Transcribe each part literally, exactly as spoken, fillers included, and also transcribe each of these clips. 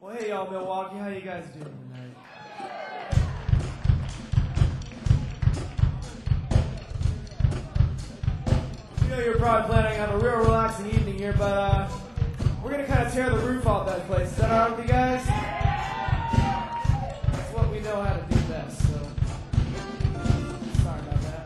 Well, hey, y'all, Milwaukee. How you guys doing tonight? You know you're probably planning on a real relaxing evening here, but uh, we're going to kind of tear the roof off that place. Is that all right with you guys? That's what we know how to do best, so sorry about that.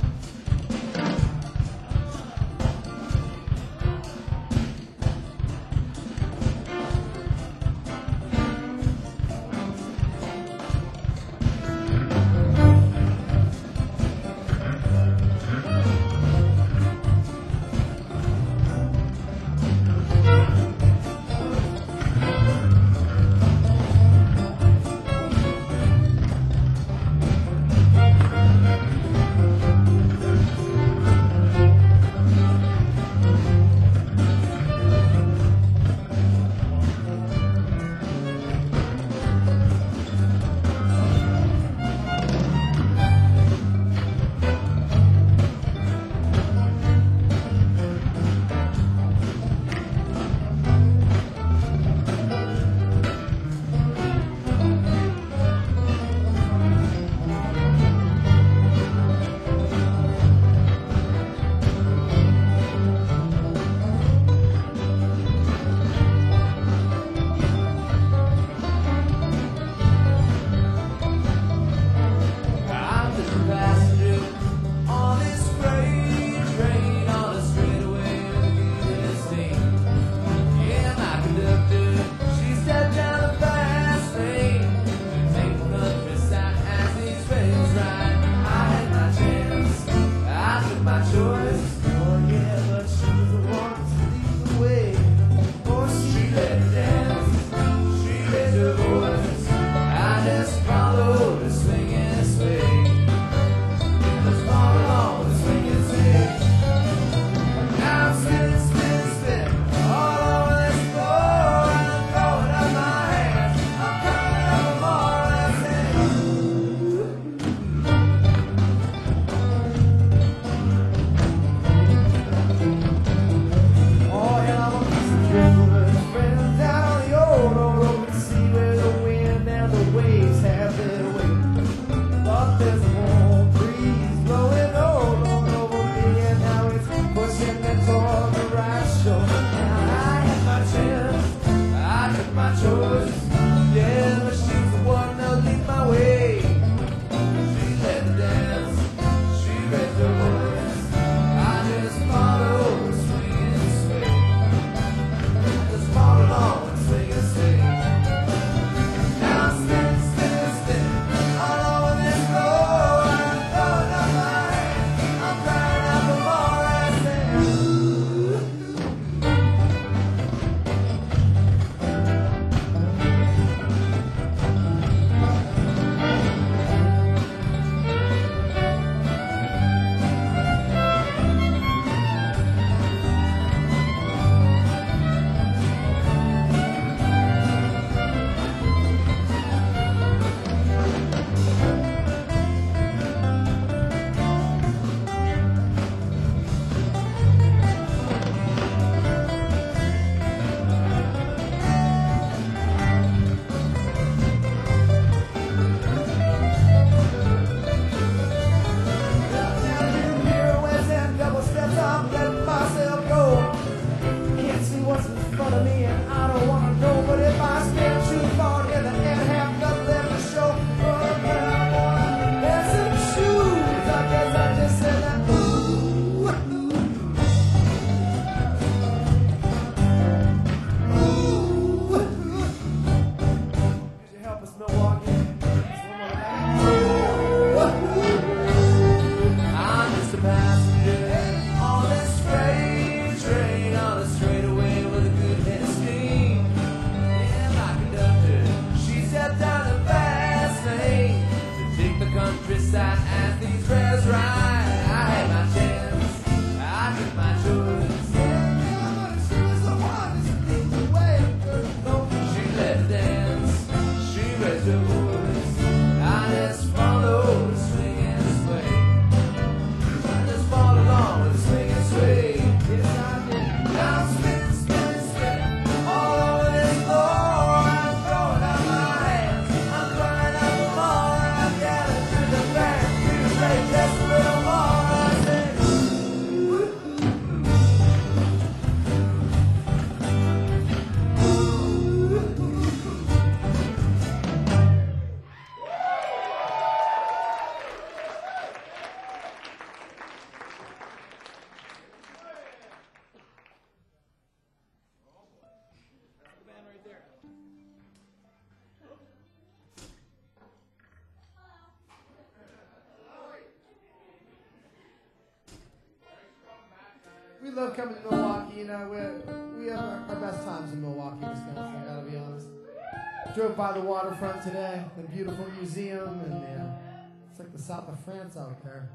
love coming to Milwaukee. You know, we we have our, our best times in Milwaukee, Wisconsin. I gotta be honest. Drove by the waterfront today, the beautiful museum, and yeah, it's like the south of France out there.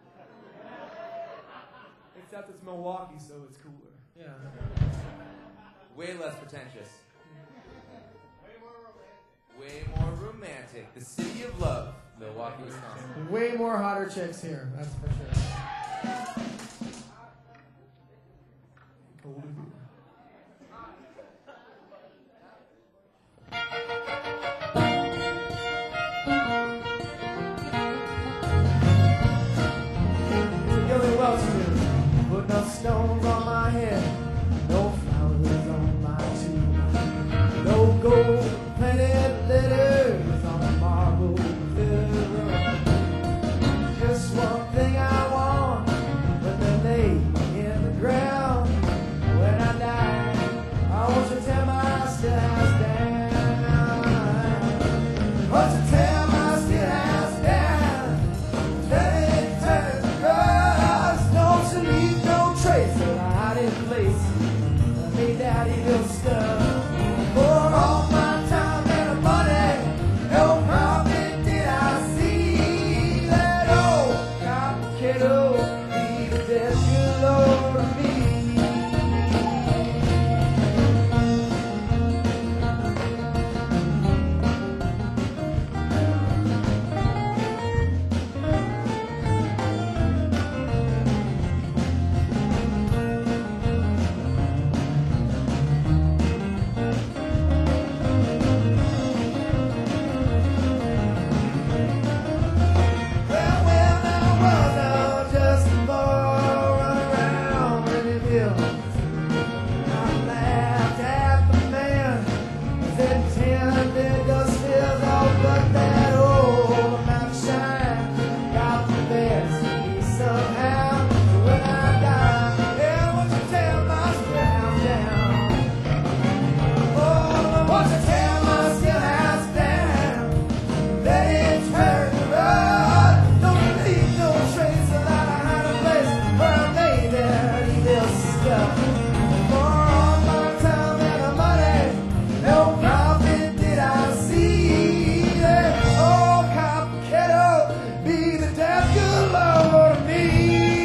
Except it's Milwaukee, so it's cooler. Yeah. Way less pretentious. Way more romantic. The city of love, Milwaukee, Wisconsin. Way more hotter chicks here, that's for sure. Together well to put no stones on my head, no flowers on my tomb, no gold plated letters on a marble pillow. Just one thing I want when they lay in the ground. When I die, I want you to tear my still house down. I want you to tear my still house down. Turn it, turn it, cause don't you leave no trace of a hiding place. I made that evil stuff for all my time and money. No profit did I see that old complicated be the death you Lord of me. Well, well, I was out just a boy running around Rennieville. I laughed at the man that tended the spills off, but that old map shine got the best of me somehow. So when I die, yeah, won't you tear my still house down? Oh, won't you tear my still house down? Let it turn the road. Don't leave no trace of that I had a place where I made that evil stuff. For all my time and money, no profit did I see. That old complicated be the death good Lord of me.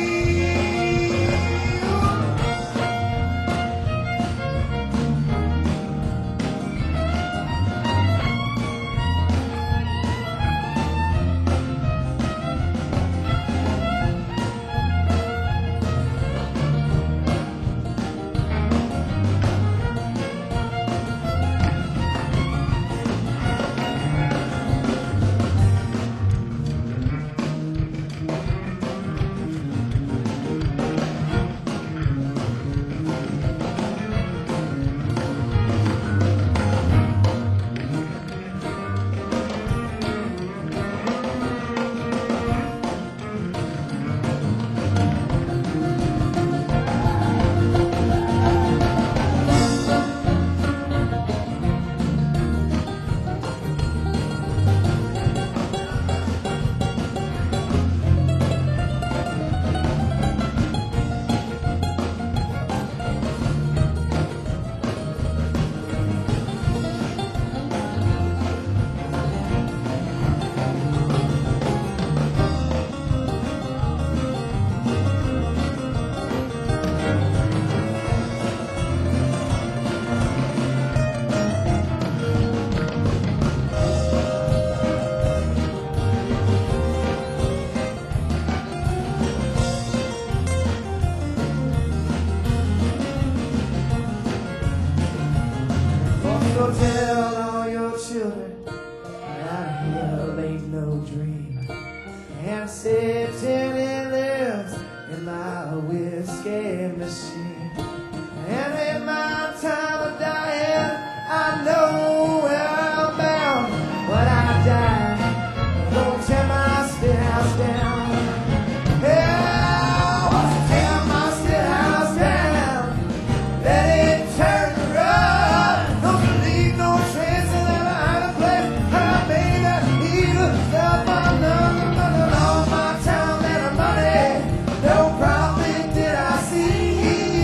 So tell all your children that hell ain't no dream. And Satan it lives in my whiskey machine. And in my time of dying, I know where I'm bound. When I die, don't tear my still house down. Yeah, won't you tear my still house down? Let it turn the road. Don't you leave no trace of that I had a place. I made that evil stuff. I know, but all my time and money, no profit did I see.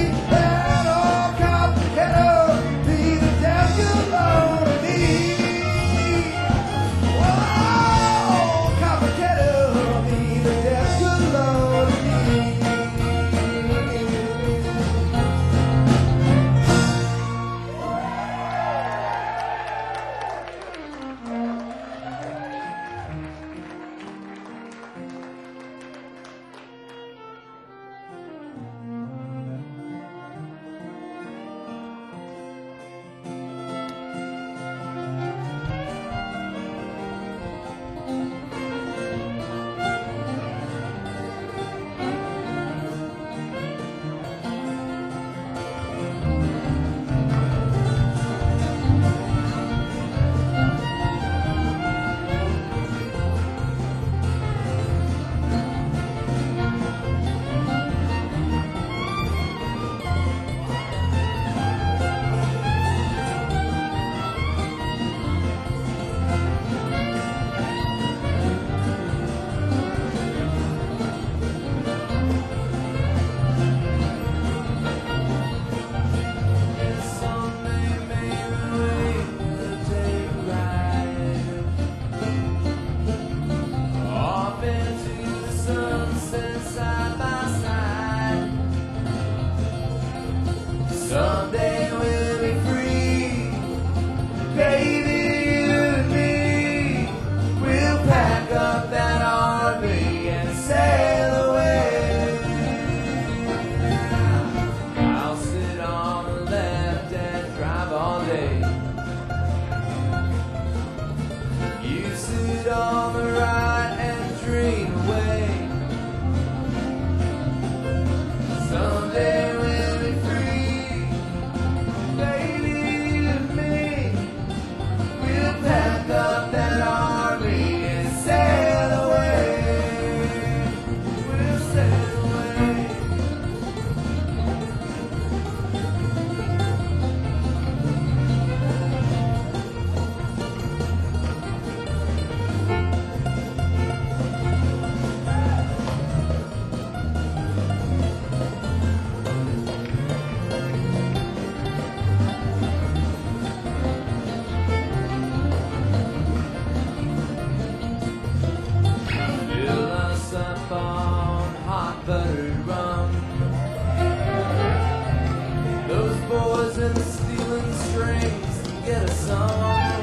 get a song.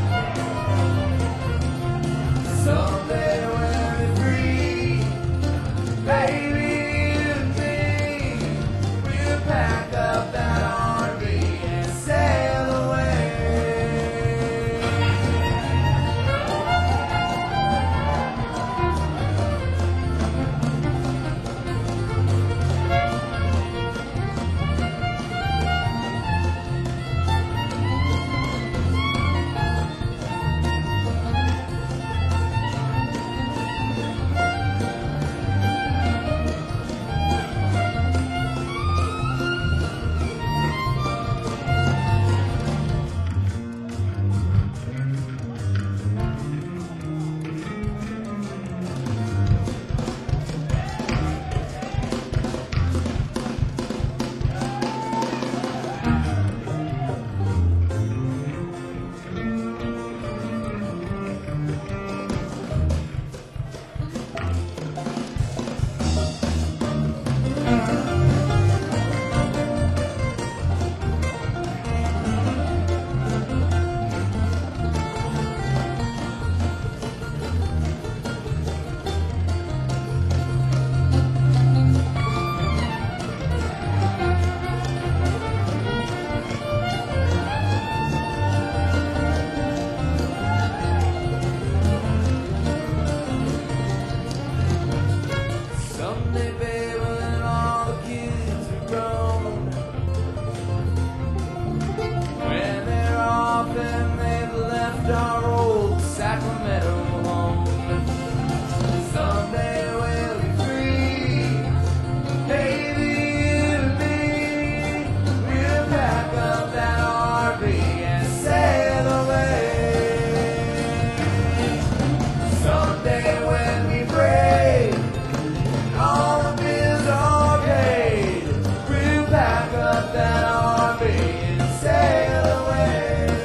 Someday when we're free, baby and me, we'll pack up that R V and sail away. Someday, baby, when all the kids are grown, when they're off and they've left our old Sacramento home. Someday we'll be free, baby and me. We'll pack up that R V and sail away. Someday when we break, all the bills are paid, we'll pack up that R V and sail away.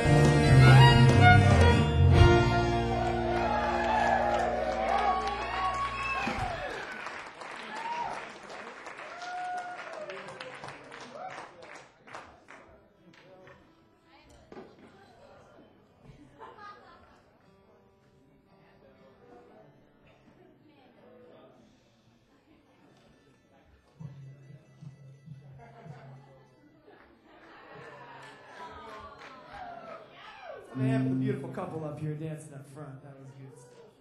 I may have the beautiful couple up here dancing up front. That was good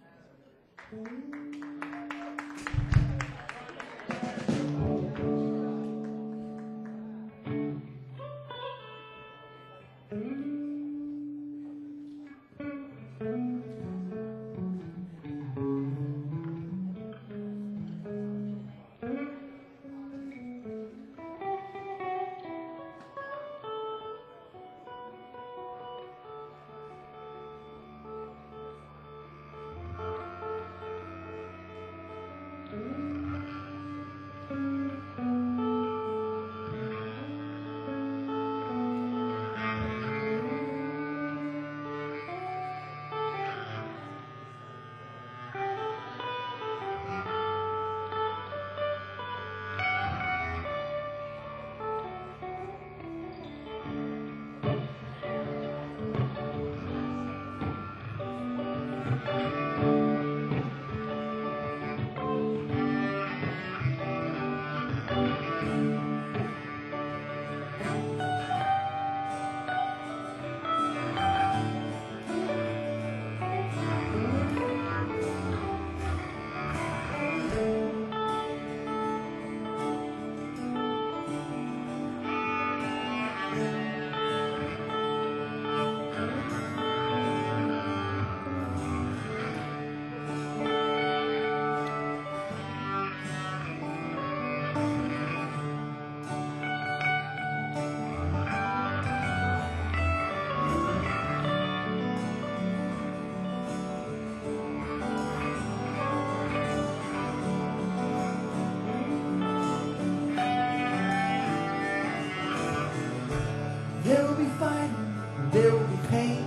There will be fighting, there will be pain.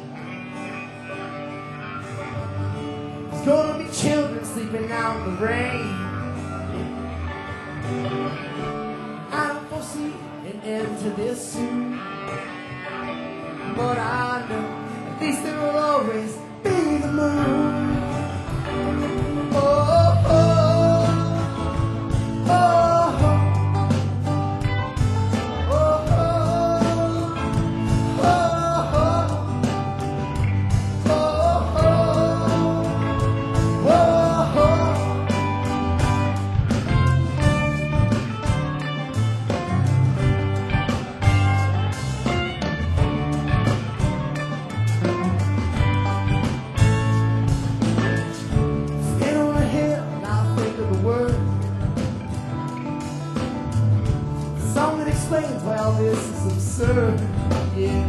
There's gonna be children sleeping out in the rain. I don't foresee an end to this soon, but I least there will always be the moon. Oh, oh, oh, oh, oh, oh, oh, oh, oh. Why all this is absurd, yeah.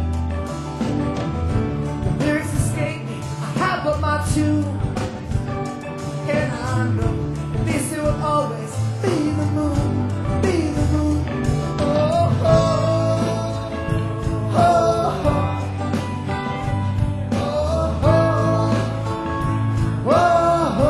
The lyrics escape me, I have but my tune. And I know at least it will always be the moon, be the moon. Oh, oh, oh, oh, oh, oh, oh, oh,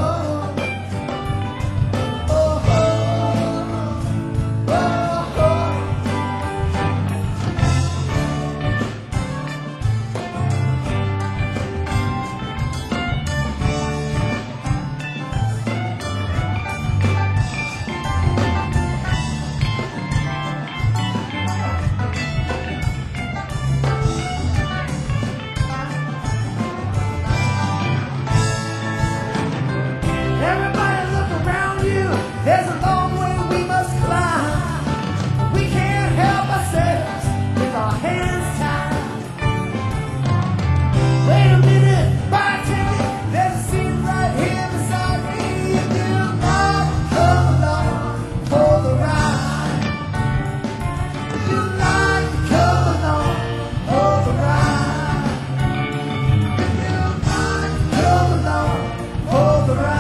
there's a long way we must climb. We can't help ourselves with our hands tied. Wait a minute, bartender, there's a seat right here beside me. If you'll not come along for the ride, if you'll not come along for the ride, if you'll not come along for the ride.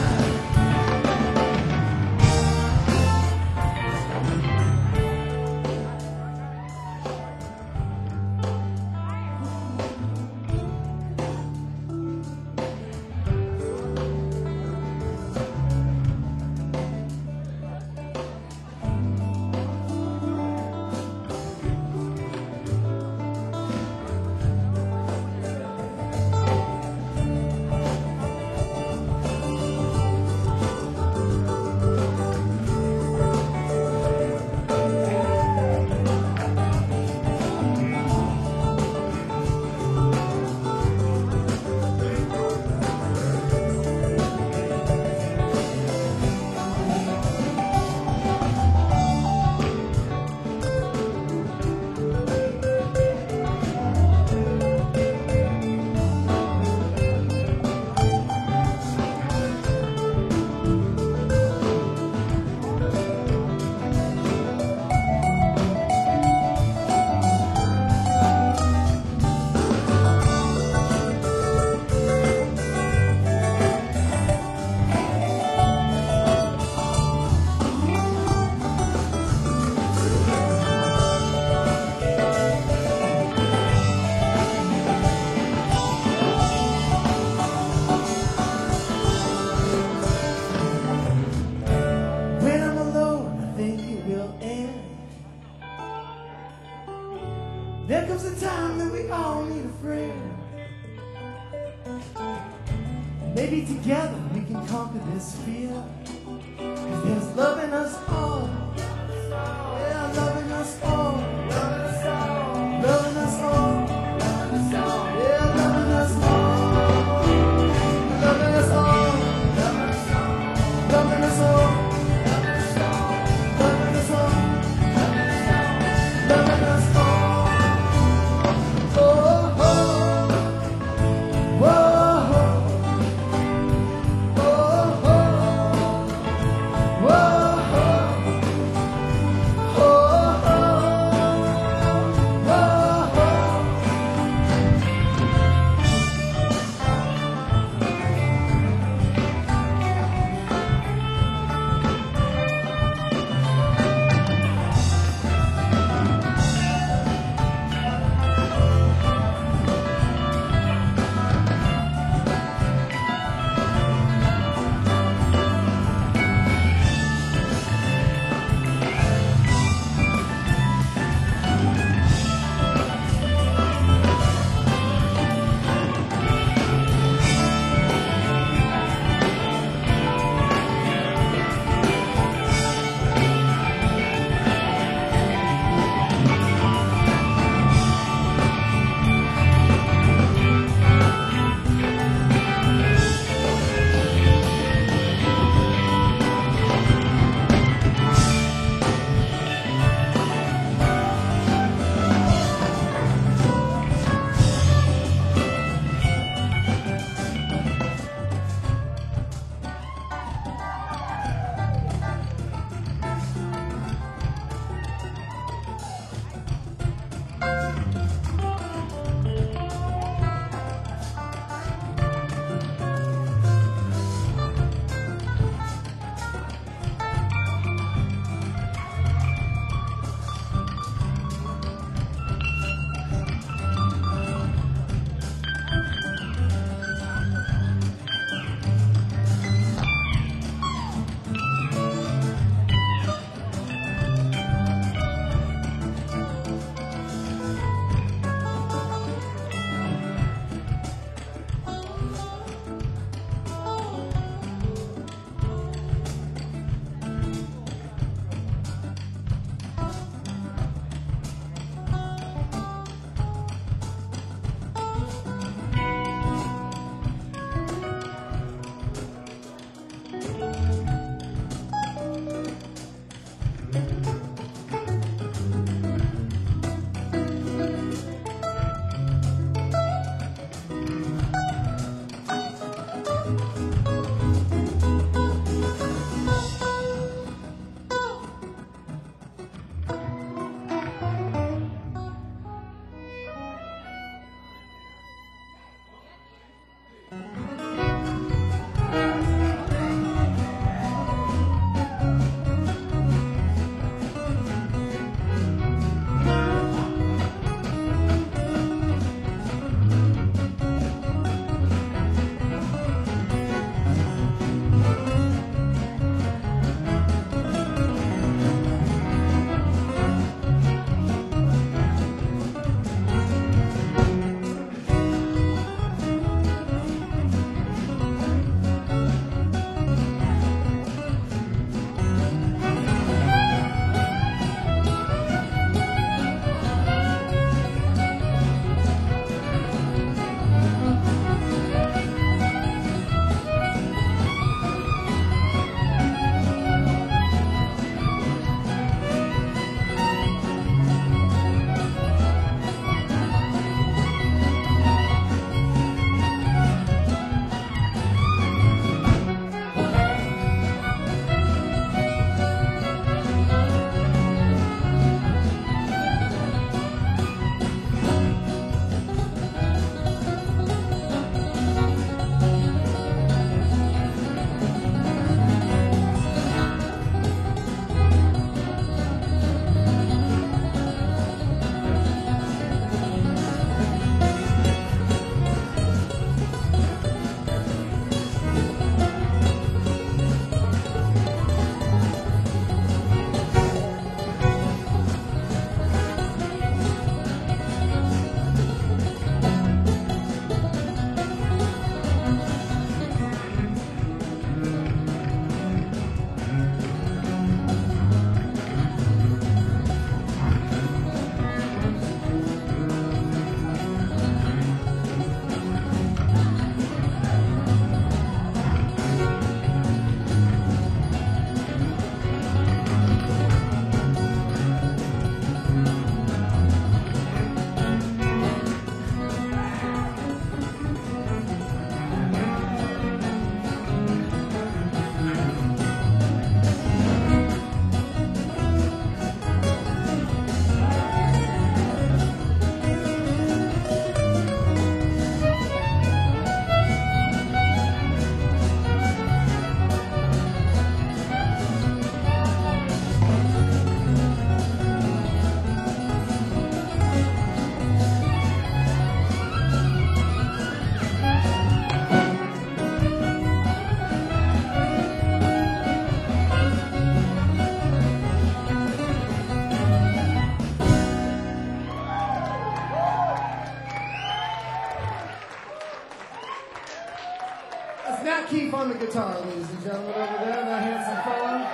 There comes a time that we all need a friend. Maybe together we can conquer this fear. 'Cause there's love in us all. Yeah, love in us all. Love in us all. Love in us all. Love in us all. Yeah, love in us all. Love in us all. Love in us all. Love in us all. Love in us all. Love in us all. Oh, oh, oh, oh, oh. Keith on the guitar, ladies and gentlemen, over there, that handsome fellow.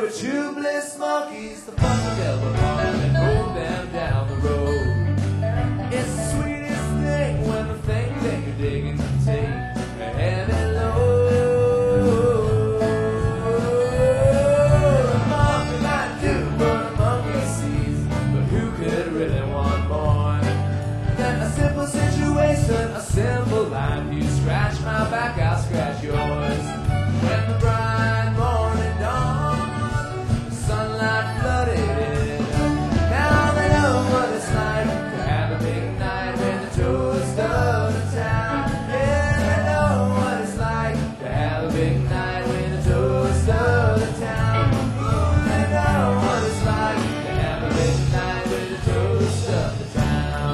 with tubeless monkeys to fuck the devil on and move them down the road. It's the sweetest thing when the thing that you're digging can take a heavy load. A monkey might do what a monkey sees, but who could really want more than a simple situation, a simple life? You scratch my back, I'll scratch yours. When the bright morning dawned, the sunlight flooded it. Now they know what it's like to have a big night when the toast of the town. Yeah, they know what it's like to have a big night when the toast of the town. Ooh, they know what it's like to have a big night when the toast of the town.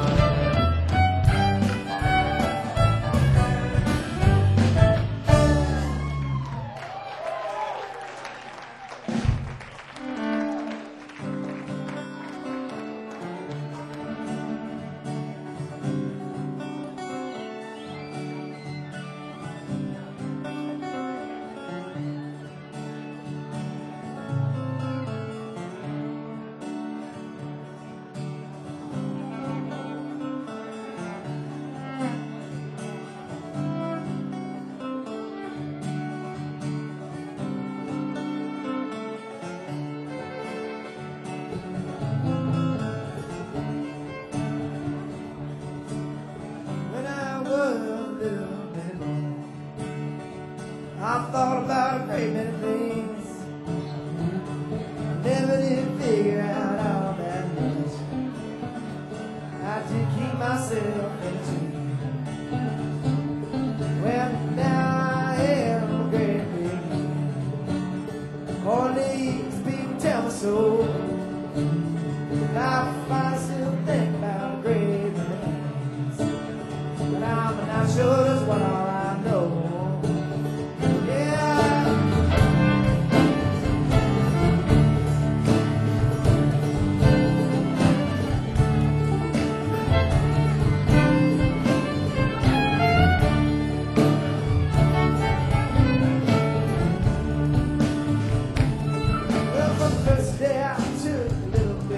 When I was a little bit more, I thought about a great many things. I never did figure out all that much. I did keep myself in tune. Well, now I am a great big man. All these people tell me so. And I find still think about a great many things. But I'm not sure just what all I know. Yeah. Well, from the first day I took a little bit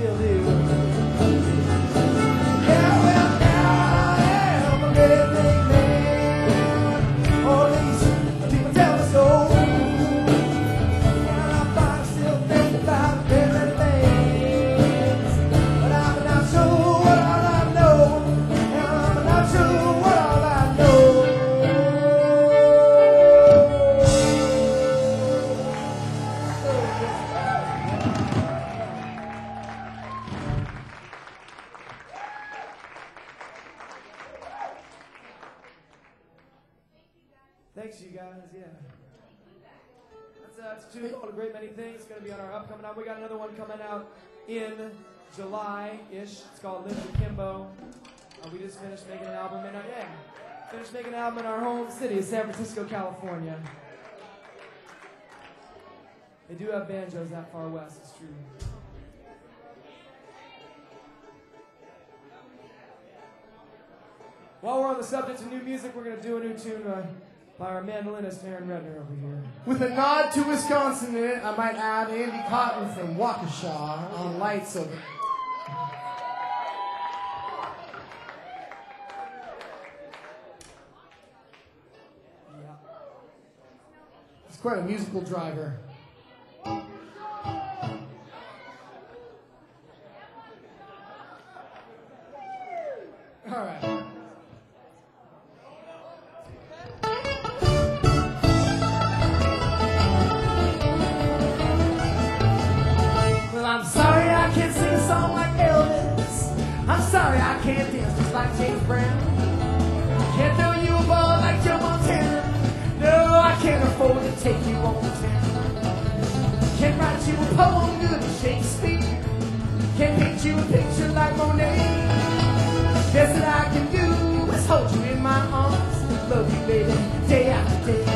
still do. Yeah, well, now I am a redneck man. Or at least people tell me so. And I find I still think about different things. But I'm not sure what all I know. And I'm not sure what all I know. Thanks, you guys. Yeah. That's, uh, it's a tune called A Great Many Things. It's going to be on our upcoming album. We got another one coming out in July-ish. It's called Live Akimbo. Uh, we just finished making an album in our, yeah, finished making an album in our home city, San Francisco, California. They do have banjos that far west, it's true. While we're on the subject of new music, we're going to do a new tune uh, by our mandolinist, Aaron Redner, over here. With a nod to Wisconsin in it, I might add Andy Cotton from Waukesha on lights over. Yeah. It's quite a musical driver. All right. Well, I'm sorry I can't sing a song like Elvis. I'm sorry I can't dance just like James Brown. Can't throw you a ball like Joe Montana. No, I can't afford to take you on the town. Can't write you a poem good as Shakespeare. Can't paint you a picture like Monet. Best that I can do is hold you in my arms and love you, baby, day after day.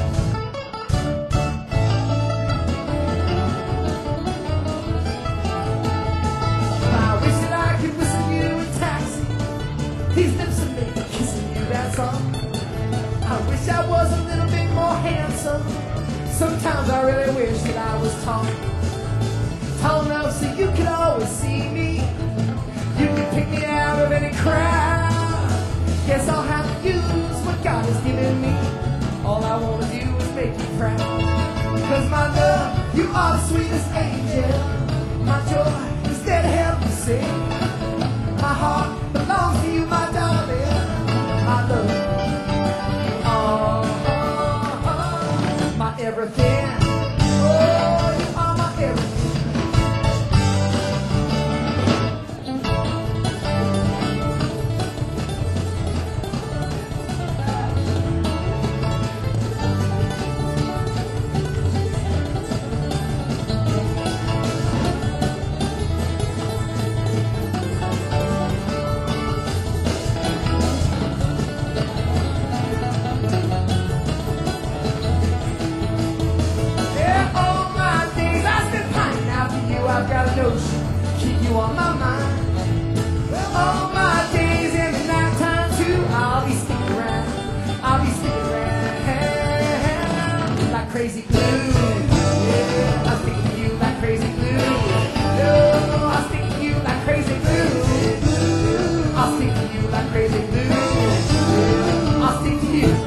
I wish that I could whistle you a taxi. These lips are made for kissing you, that's all. I wish I was a little bit more handsome. Sometimes I really wish that I was tall. Tall enough so you could always see me. You can pick me out of any crowd. Guess I'll have to use what God has given me. All I want to do is make you proud. Cause my love, you are the sweetest angel. My joy is there to help you sing. My heart belongs to you, my darling. My love, oh, oh, oh, my everything. Oh, you are my everything. I've got a notion, keep you on my mind. Well, all my days and the night time too, I'll be sticking around, I'll be sticking around like crazy glue. Yeah, I'll stick to you like crazy glue. No, I'll stick to you like crazy glue. I'll stick to you like crazy glue. I'll stick to you.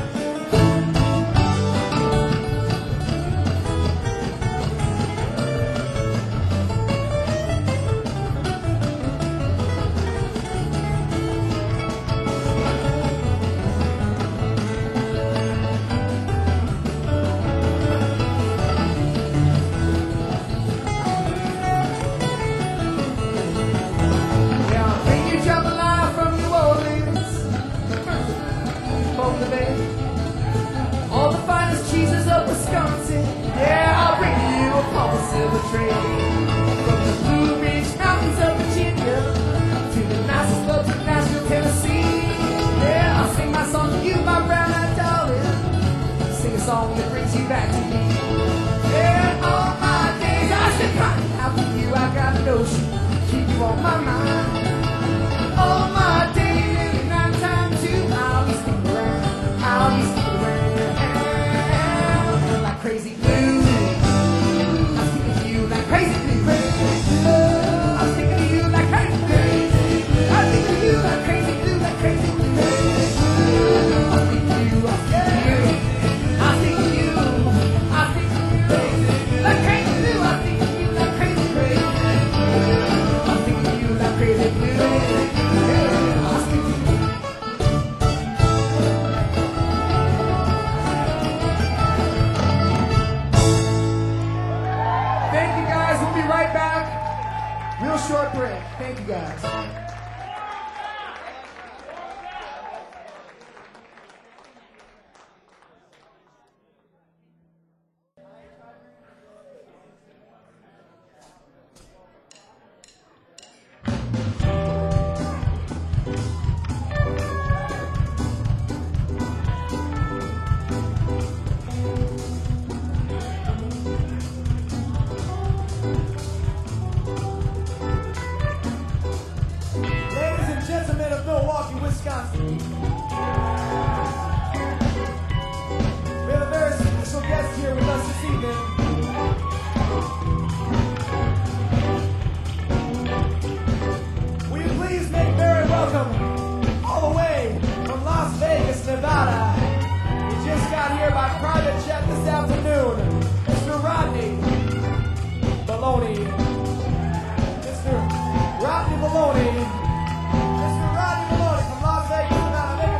Real short break. Thank you guys. Ladies and gentlemen of Milwaukee, Wisconsin, we have a very special guest here with us this evening. Will you please make very welcome, all the way from Las Vegas, Nevada. We just got here by private jet this afternoon, Mister Rodney Baloney. Mister Rodney Baloney. Mister Rodney Maloney from Las Vegas, Nevada. Make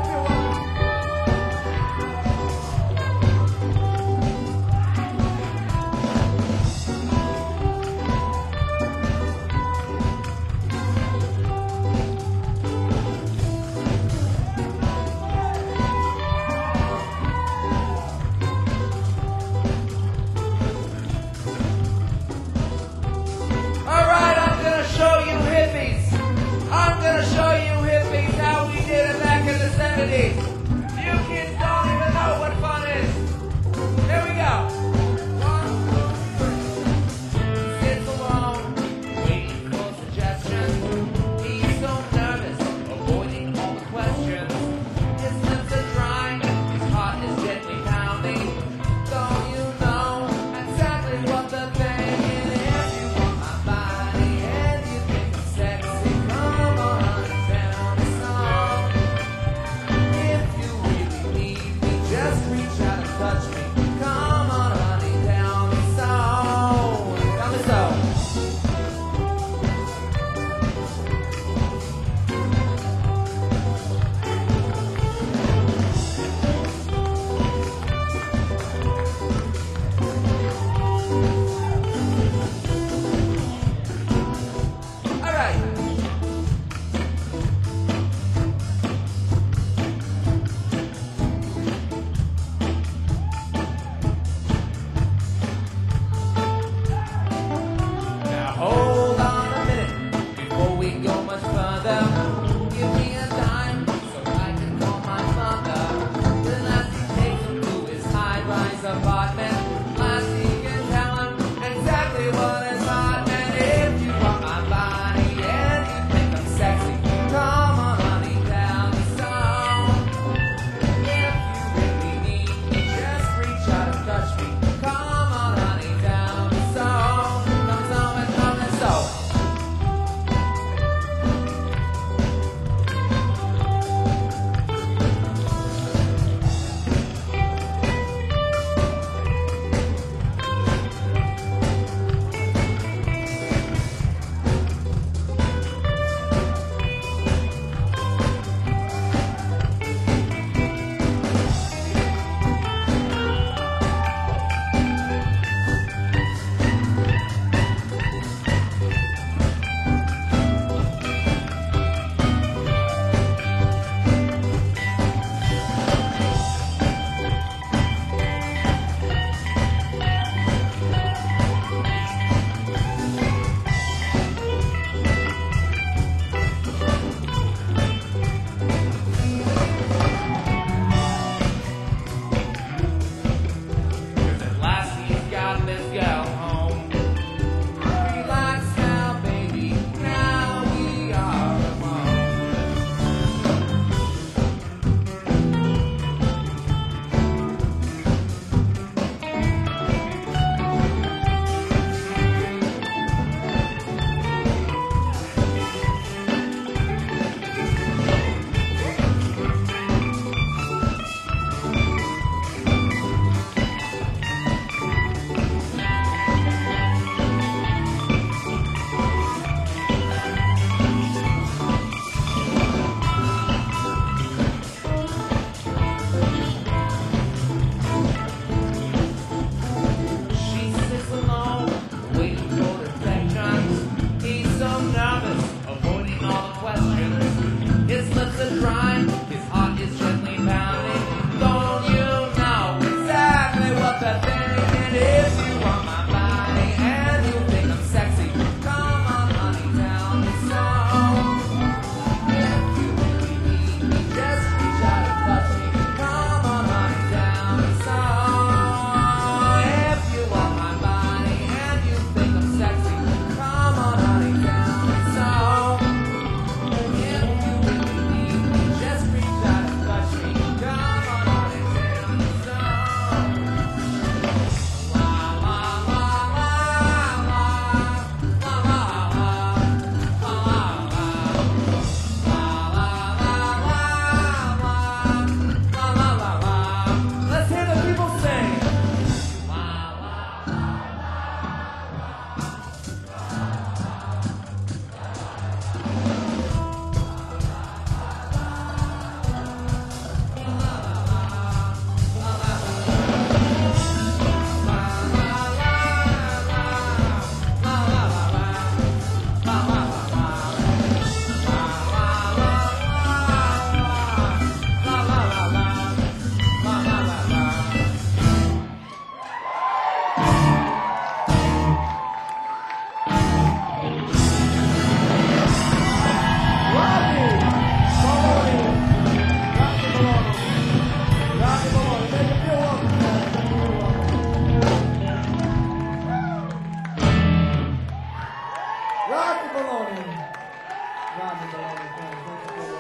Rodney Maloney. Rodney Maloney. Thank you.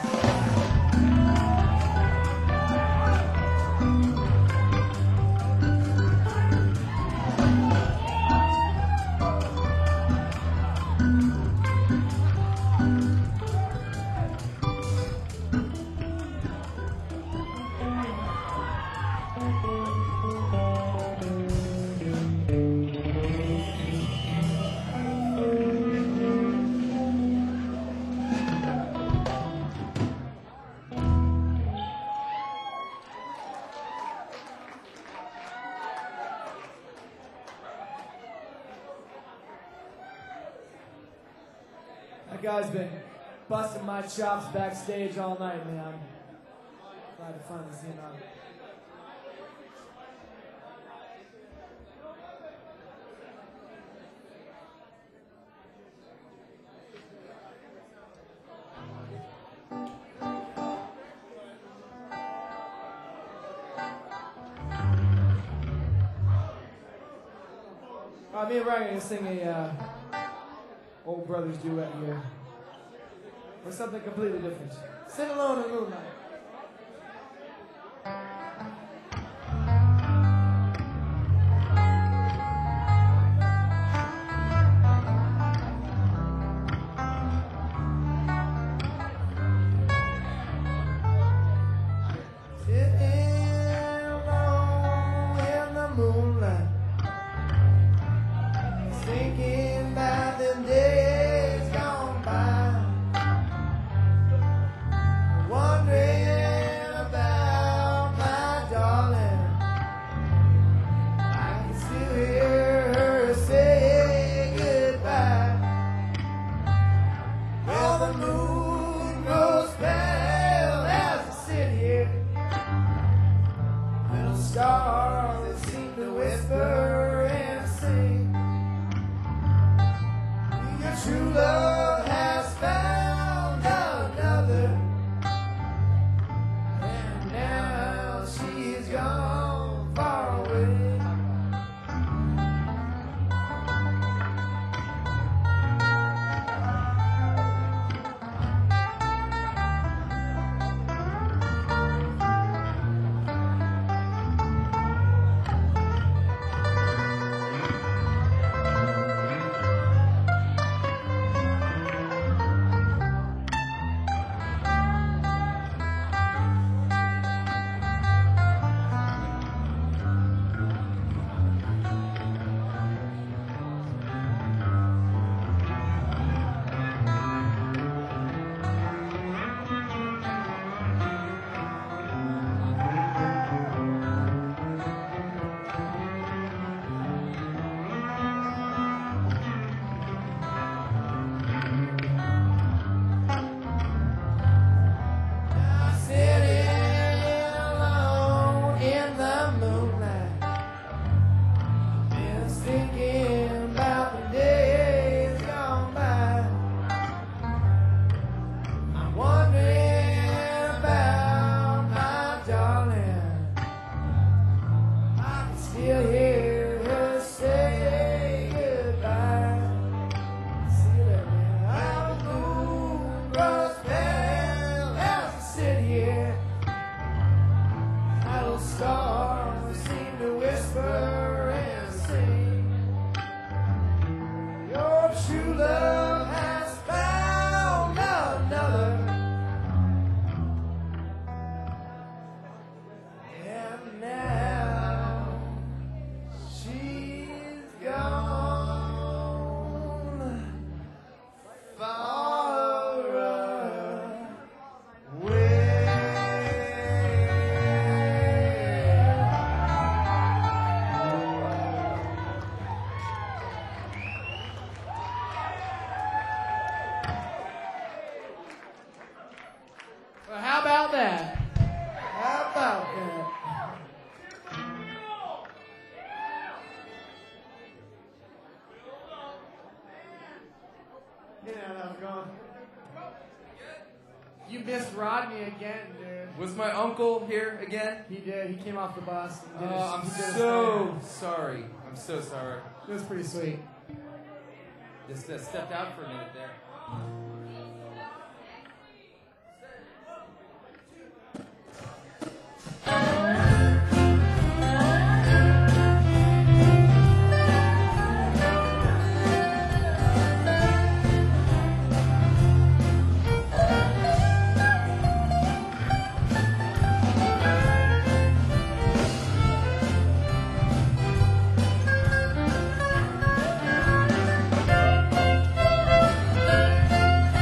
That guy's been busting my chops backstage all night, man. Glad to finally see him out. Uh, me and Ryan are gonna sing a uh, Old Brothers duet here. Or something completely different. Sit alone in the moonlight. You missed Rodney again, dude. Was my uncle here again? He did. He came off the bus. And did Oh, his, I'm he did his so thing. sorry. I'm so sorry. It was pretty sweet. Just uh, stepped out for a minute there. Thank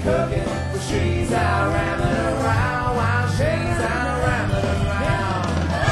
cooking, but she's out rambling around while she's out rambling around.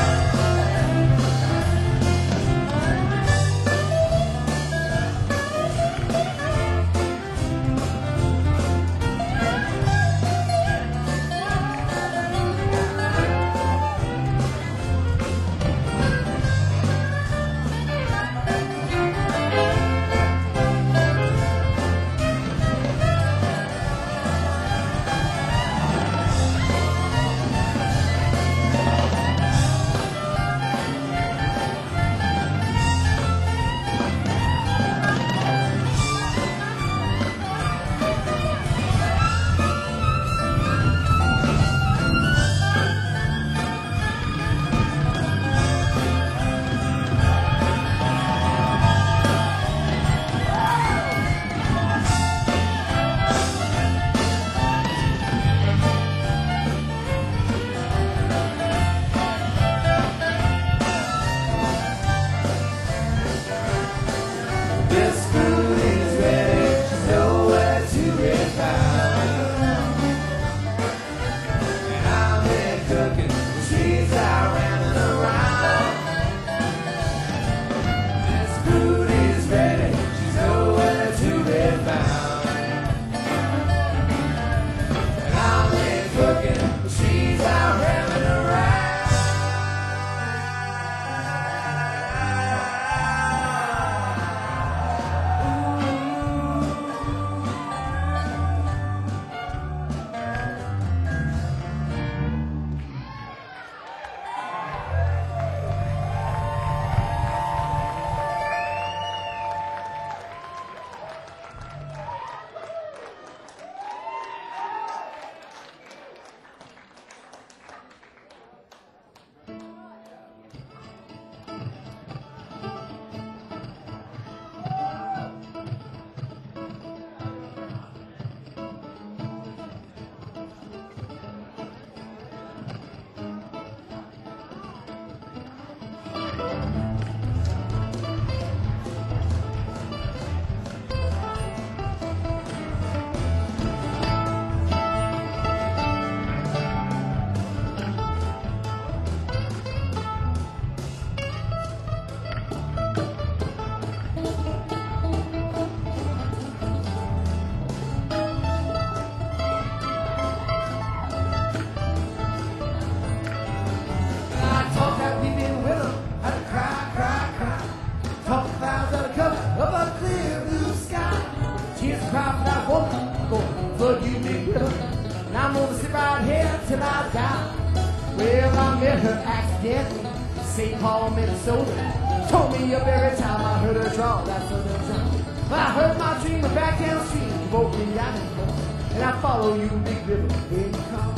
Saint Paul, Minnesota. Told me up every time I heard her draw that southern sound. But I heard my dream of back downstream. You woke me out and home, and I follow you, big river, here you come.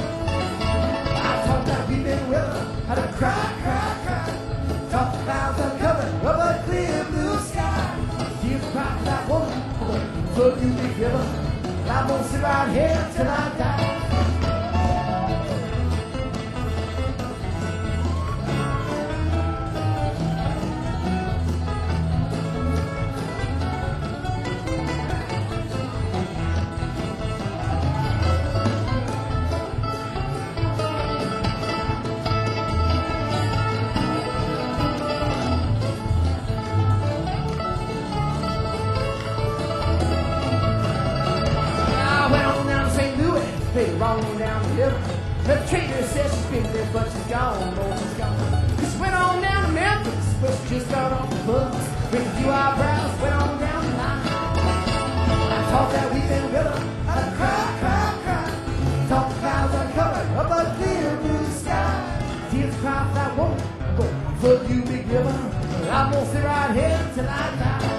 I talk that we've been with her, how to cry, cry, cry. Talk the clouds uncovered of a clear blue sky. Tears cry for that woman, flood you, big river. And I'm gonna sit right here till I die. Wrong down the river. The trader says she's been there, but she's gone. Oh, she's gone. Just went on down to Memphis, but she just got off the bus. With a few eyebrows, went on down the line. I talk that weekend with her. I cry, cry, cry. Talk the clouds uncovered up a clear blue sky. Tears cry for that woman. I'm gonna flood you, big river. I'm gonna sit right here till I die.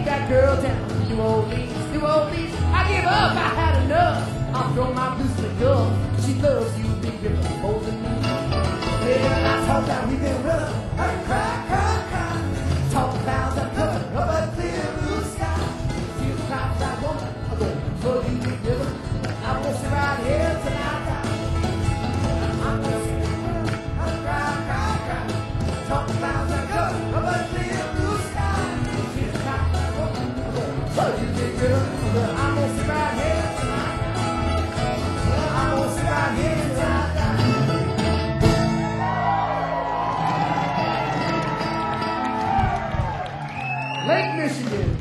take that girl down to New Orleans, New Orleans. I give up, I had enough. I'll throw my blues to the gulf. She loves you, Big Ripper, more than me. Yeah, I talk about we been run, I cry, cry, cry. Talk about the cover of a clear blue sky. Feel the clouds that woman, I'm going for you, Big Ripper. I won't sit right here till I die. I'm gonna sit around, I cry, cry, cry. Talk about the cover of a clear blue sky. Feel the clouds that woman, I'm going for you, Big Ripper. I'm gonna sit right here till I die. I'm gonna sit right here till I die. Lake Michigan.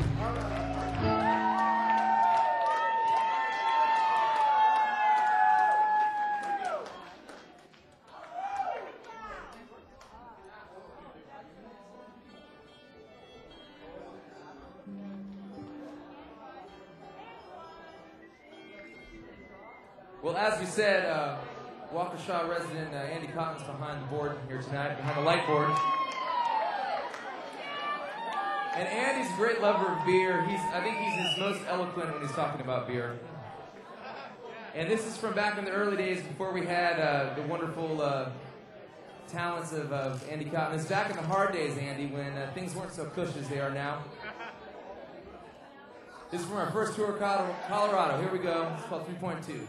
Well, as we said, uh, Waukesha resident uh, Andy Cotton's behind the board here tonight, behind the light board. And Andy's a great lover of beer. He's, I think he's his most eloquent when he's talking about beer. And this is from back in the early days before we had uh, the wonderful uh, talents of, of Andy Cotton. It's back in the hard days, Andy, when uh, things weren't so cush as they are now. This is from our first tour, Colorado. Here we go. It's called three point two.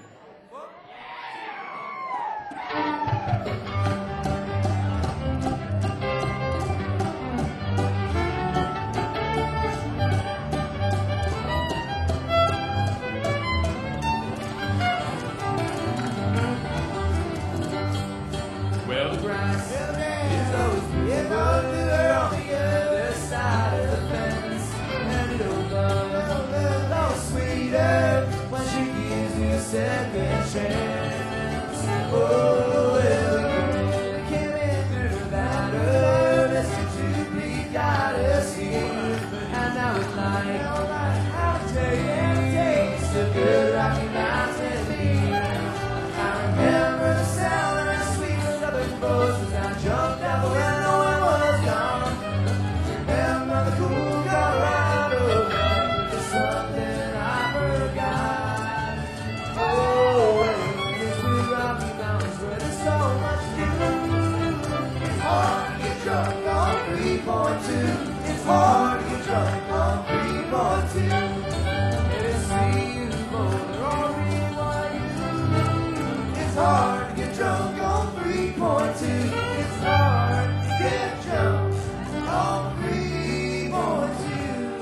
Well, the grass is always greener on the other side of the fence, and it'll look a little sweeter when she gives you a second chance. Oh, well, came in through that earnest to be got us here, and now it's like I'll take and taste the good Rocky Mountain beer. I remember the sound of the sweet southern voices. I jumped out the window and was gone. Remember the cool Colorado night. There's something I forgot. Oh, when it's through Rocky Mountains where there's so much to do. It's hard to get drunk on three point two. It's hard to get drunk on three point two. It's see you more or read what you. It's hard to get drunk on three point two. It's hard to get drunk on three point two.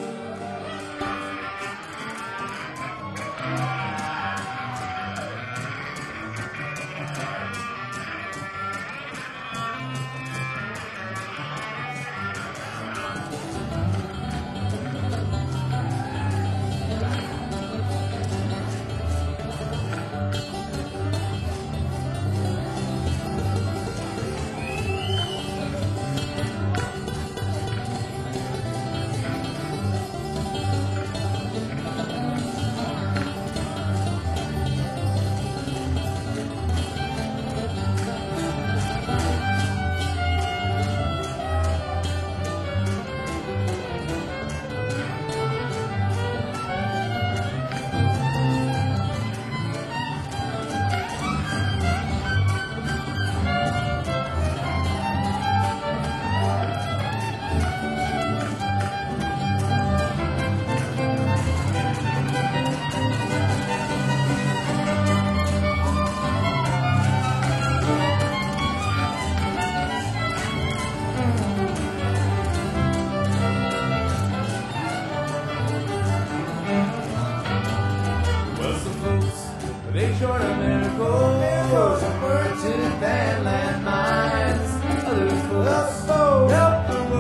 Well, some folks, they join a miracle. Miracles are worked to bad landmines. Others folks help the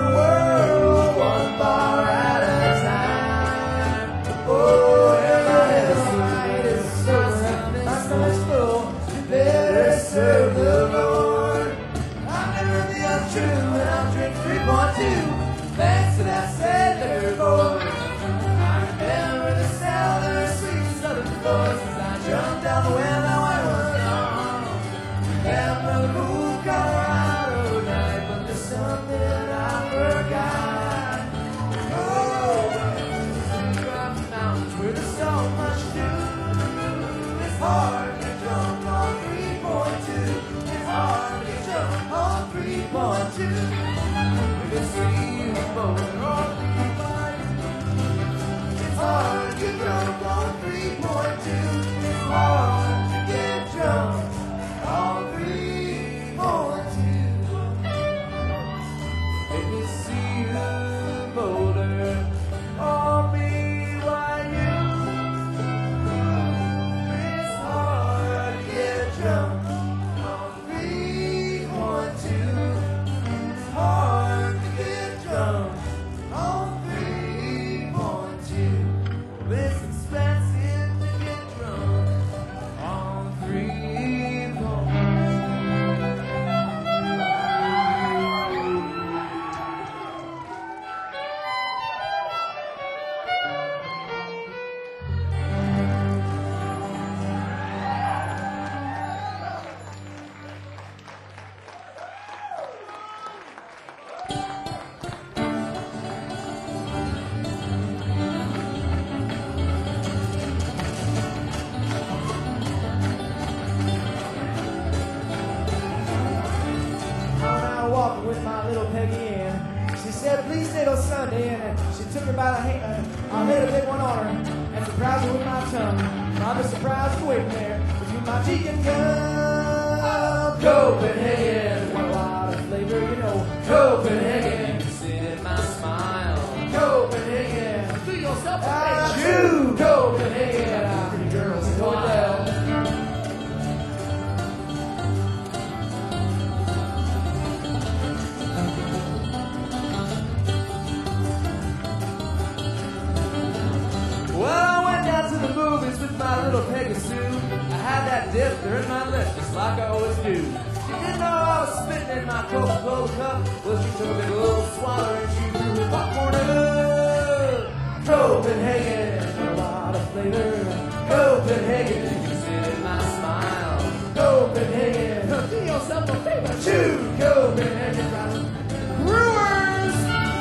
world one bar at a time. Oh, everybody has tonight is so something. My stomach's full. You better serve the Lord. I'm never the untrue, and I'll drink three point two. Thanks to that sad liquor boy. I remember the sound of her sweet southern voices. I jumped out the window and was gone. Remember the cool Colorado night, but there's something I forgot. Oh, can see you both on three by It's hard to get drunk on three point two. It's hard to get drunk on three point two. They can see you Boulder on B Y U. It's hard to get drunk on three point two. It's hard to get drunk on three point two. It's expensive to get drunk on three point two. I'm out walking with my little Peggy Ann. She said, please stay till Sunday, and she took me by the hand. I laid a big one on her and surprised her with my tongue. I'm just surprised to wait there between my cheek and gum. Copenhagen, what a lot of flavor, you know. Copenhagen, You sit in my smile. Copenhagen. Do yourself a I favor. do Copenhagen. Pretty girls in hotel. Well, I went down to the movies with my little Peggy Sue. I had that dip there in my lip, just like I always do. She didn't know I was spitting in my Coca-Cola cup. Well, she took a big little swallow and she threw the popcorn up. Copenhagen, What a lot of flavor. Copenhagen, you can sit in my smile. Copenhagen. Do yourself a favor. Two Copenhagen. Brewers.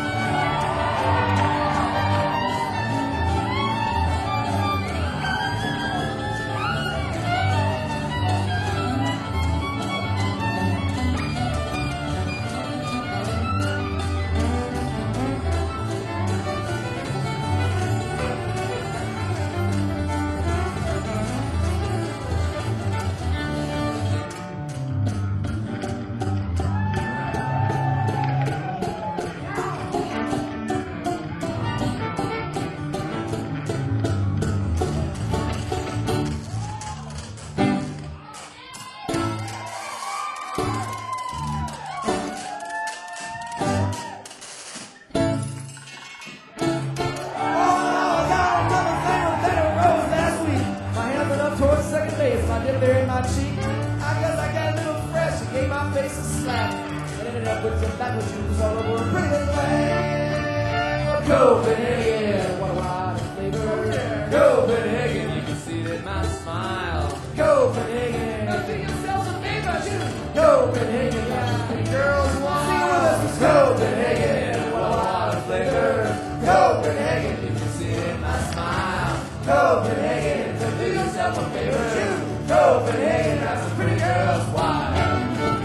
Copenhagen, what a wild flavor. Copenhagen, you can sit in my smile. Copenhagen, Do yourself a favor. Copenhagen, yeah. Pretty girls want sing with us. Copenhagen, what a wild flavor. Copenhagen, You can sit in my smile. Copenhagen, do yourself a favor. Copenhagen, that's some pretty girls wild.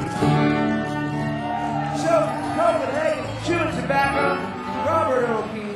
Show Copenhagen, chewing tobacco. Robert O'Keefe.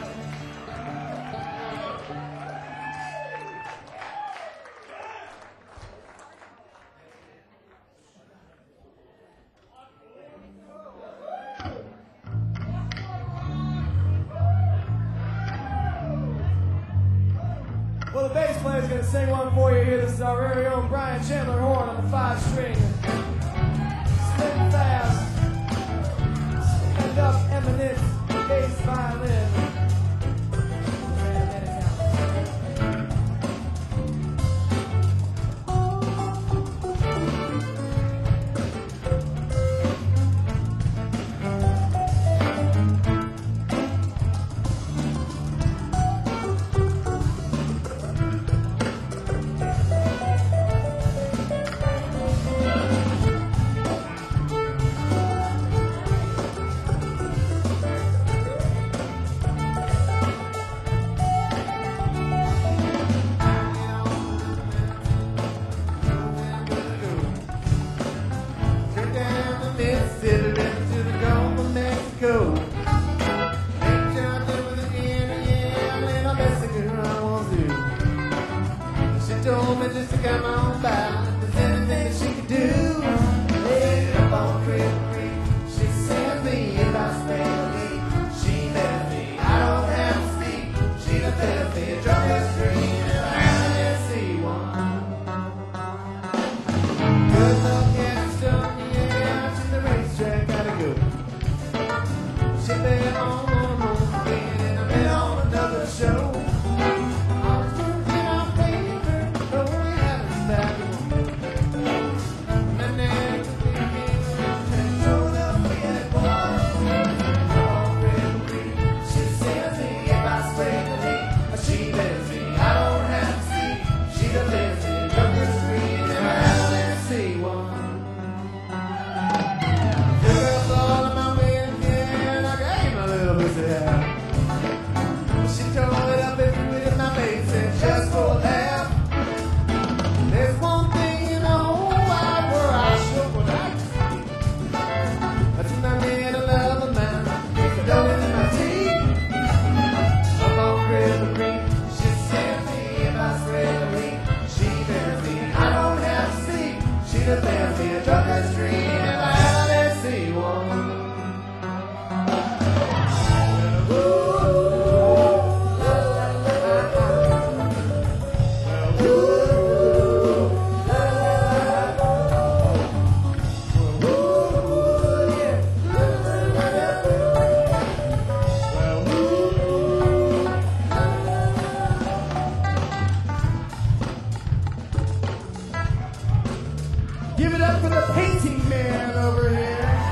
Well, the bass player's gonna sing one for you here. This is our very own Brian Chandler horn on the five string. Spin fast. Stand up, eminent bass violin. go. Ain't jumping with an end, yeah, little best girl I won't do. She told me just to come on by, if there's anything she could do. Laid up on Crib Creek, she sent me if I spray the leak. She left me, I don't have to speak. She done left me a drunk as green, and I didn't see one. Good luck getting stuck, yeah, to the racetrack, gotta go. She been on, on, on again, and I've been on another show. I was working on paper, only having back one. And then took me and showed up, we had one. On Crib Creek, she sends me if I spray the leak. She lets me, I don't have to see. She done lets me, drunk as green, and I haven't seen one. Took up all of my wind, yeah, and I gave my little bit of help. She tore it up and threw it in my face, and just for a laugh. There's one thing in the whole wide world I sure would like to see. That's when I met a lover man, with a donut in my teeth. Up on Crib Creek, she sent me if I spread the leak. She bears me, I don't have to speak. She done left me a drunk as green, and I haven't seen one. Give it up for the painting man over here.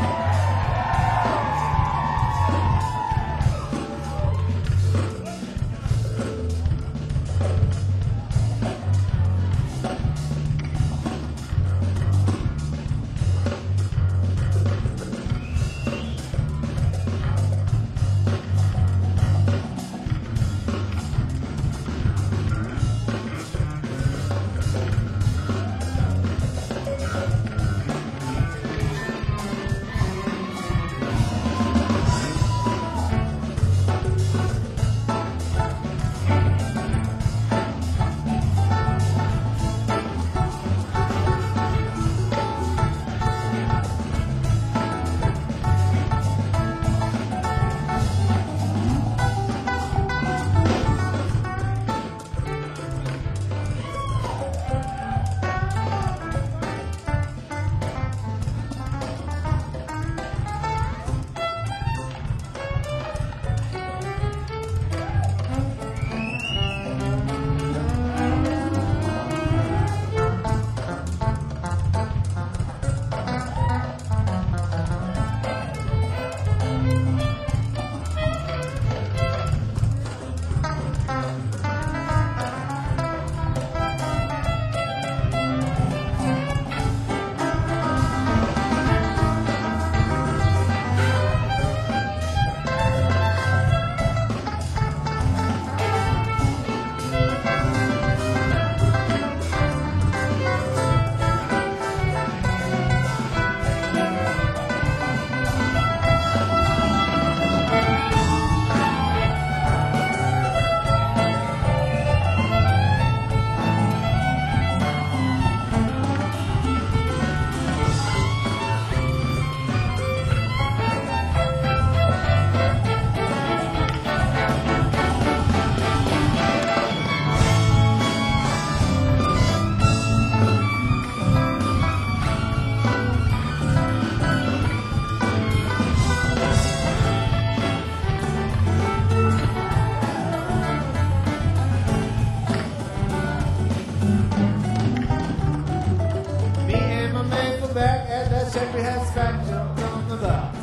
check we had Scott jumped on the box.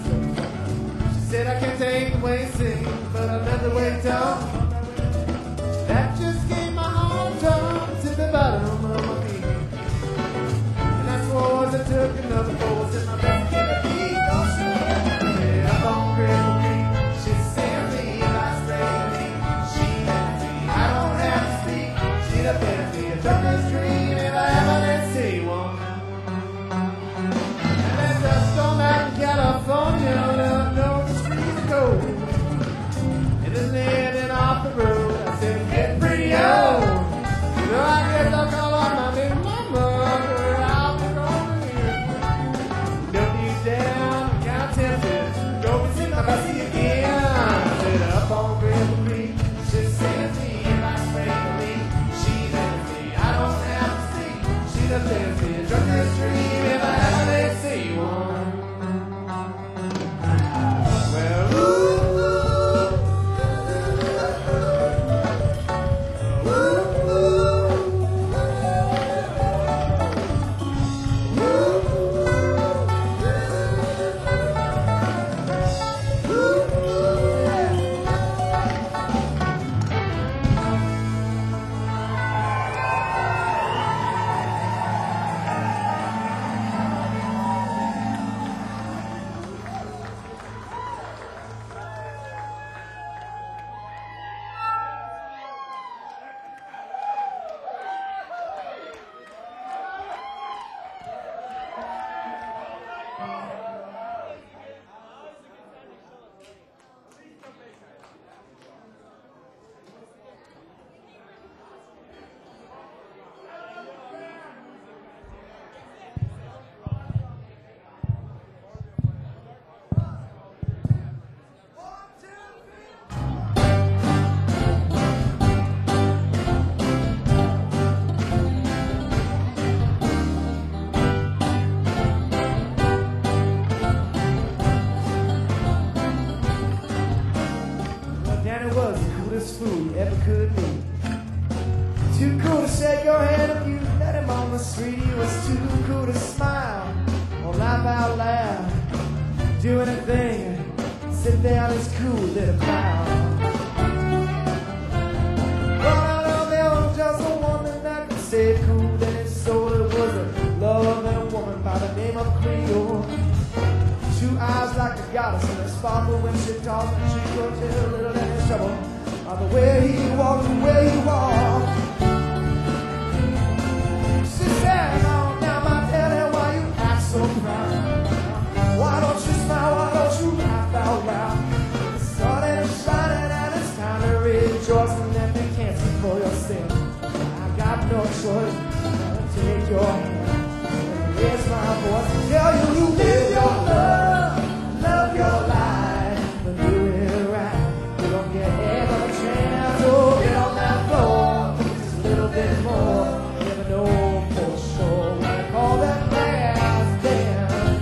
She said, I can't take the way you sing, but I love the way you talk. That just gave my heart tongue to the bottom of my feet. And that's wars I took another course in my best kid of beat. Yeah, up on Crib Creek, she sent me and I sprayed me. She met me, I don't have to speak. She'd have been me a trucker's dream if I ever did see one. And then just on out in California, down Nova Street. I miss you again. Sit up on River Creek. She's seventeen, my family. She's empty, I don't have to see. She's a lesbian, drunk this dream if I ever see one. Well, ooh, ooh, Danny was the coolest fool you ever could be. Too cool to shake your hand if you met him on the street. He was too cool to smile or laugh out loud. Do anything, sit down his cool little crowd. Well, I know there was just a woman that could stay cool. Then his soul, it was a loving woman by the name of Creole. Two eyes like a goddess and a sparkle when she talked, and she could tell a little Danny's trouble by the way he walked, the way he walked. She said, "Oh, now my Danny, why you act so proud? Why don't you smile? Why don't you laugh out loud? The sun is shining and it's time to rejoice, and then you can't see for yourself. I got no choice, I'll take your hand and raise my voice and tell you you live your love. Love your life, but do it right. You don't get ever a chance to get on that floor. Just a little bit more. You never know for sure when I call that last dance.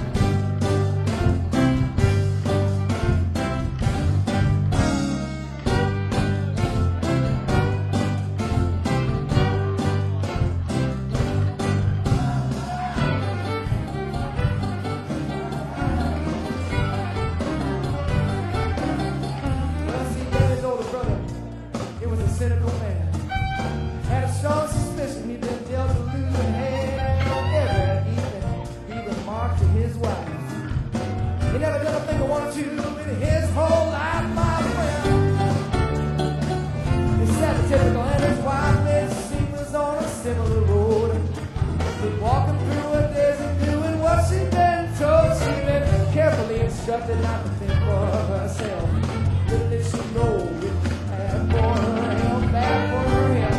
Cynical man had a strong suspicion he'd been dealt a losing hand. Every evening he remarked to his wife, he never done a thing I wanted to in his whole life, my friend. He said the typical and his wife made she was on a similar road. They'd walking through her days and doing what she'd been told. She'd been carefully instructed not to think for herself. Little did she know it had for her. Bad for him.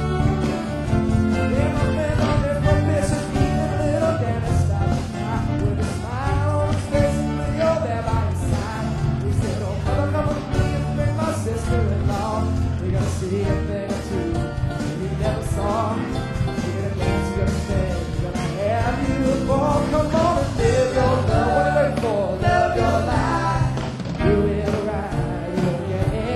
Then my friend on their provisions, even little Danny stopped with a smile on his face and Leo there by his side. He said, "Oh, mother, come with me and bring my sister-in-law. We gotta see a thing or two that he never saw. You gotta dance, you gotta sing, you gotta have you ball. Come on and live your love. What are you waiting for? Live your life. Do it right. You don't get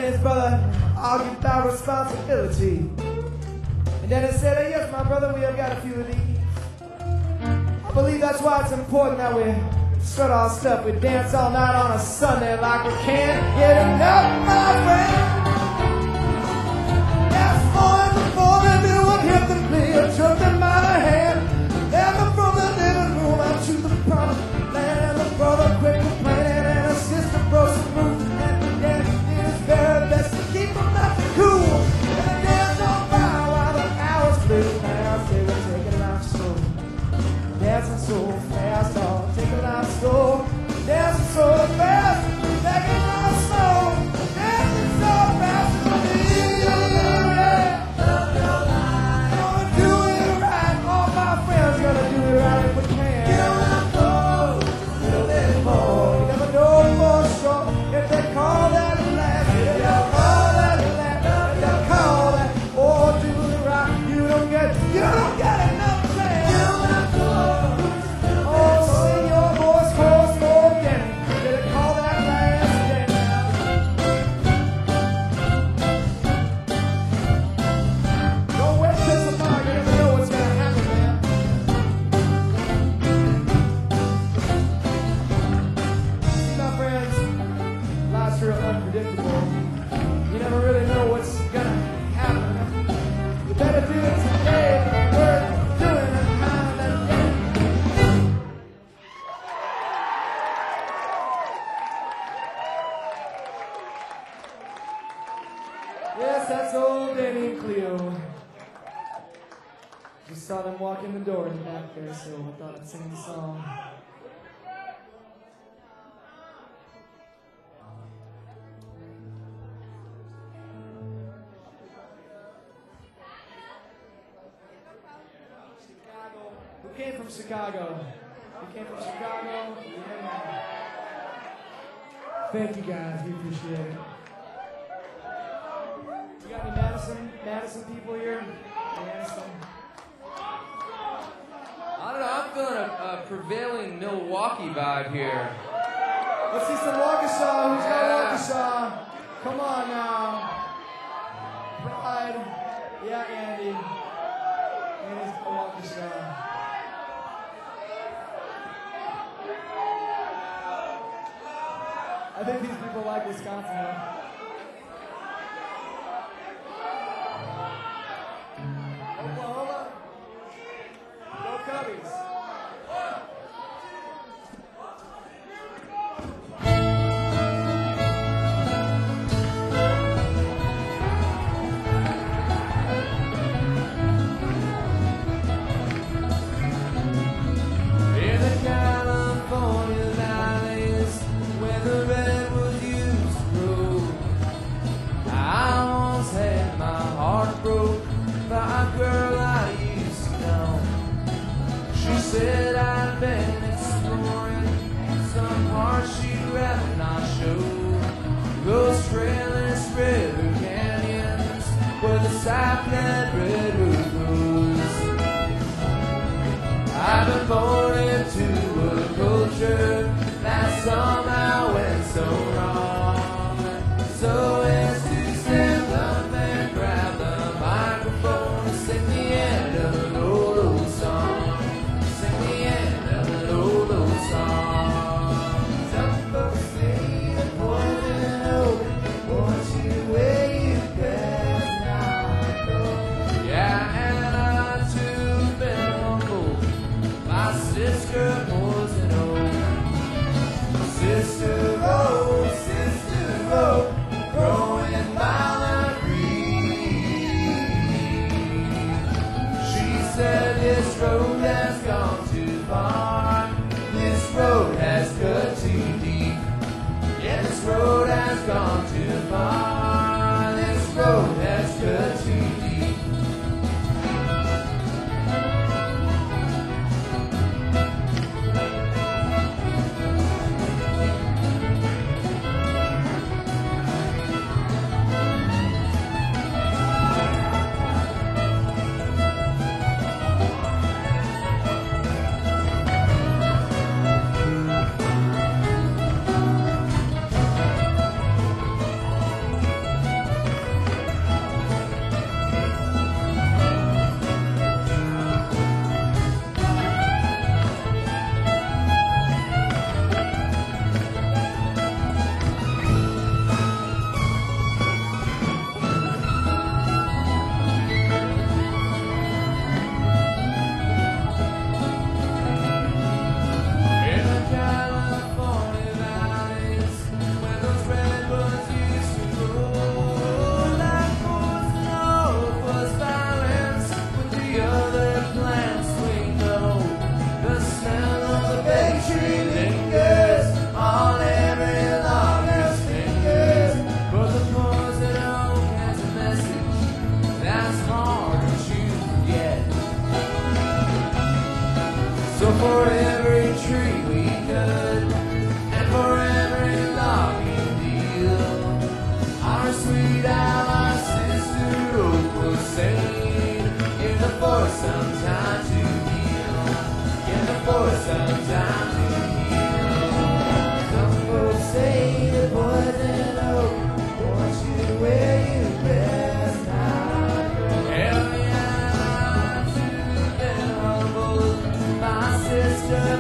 and his brother argued about responsibility. And Dennis said, hey, yes, my brother, we have got a few of these. I believe that's why it's important that we strut our stuff. We dance all night on a Sunday like we can't get enough, my friend. That's more before they do what hit the play, a truck in my hand. And from the living room out to the promised land, and the brother quick complaining, and his sister broke some moves, and the dad did his very best to keep them nice and cool. And the dance on by while the hours flew past. They were taking life slow, dancing so fast, oh, taking life slow, dancing so fast, taking life slow, dancing so fast. Yes, that's old Danny and Cleo. Just saw them walk in the door in the back there, so I thought I'd sing the song. Chicago. Who came from Chicago? Who came from Chicago? Yeah. Thank you guys, we appreciate it. You got any Madison, Madison people here? Madison. I don't know, I'm feeling a, a prevailing Milwaukee vibe here. Let's see some Waukesha. Who's got Yeah. Waukesha? Come on now. Pride. Yeah, Andy. Andy's got Waukesha. I think these people like Wisconsin, though. Oklahoma. Go Cubbies. In the California valleys where the redwood used to grow, I once had my heart broke by a girl I used to know. She said I'd been exploring some parts she'd rather not show. Those trailless river canyons where the sapling redwood grows. I've been born into a culture that somehow went so wrong. So as to stand up and grab the microphone and sing the end of an old, old song. Sing the end of an old, old song. Some folks say the poison oak wants you where you best not go. Yeah, and I've too been humbled. My sister poison oak. Sister oak, sister oak, growing by the creek. She said this road has gone too far. This road has cut too deep. Yeah, this road has gone too far. This road has cut too deep. for every tree we cut, and for every log we deal. Our sweet ally, sister Oak was saying, give the forest some time to heal. Give the forest some time to heal. Some folks say the poison oak wants you where you best not go. Hell yeah, to the humble, my sister.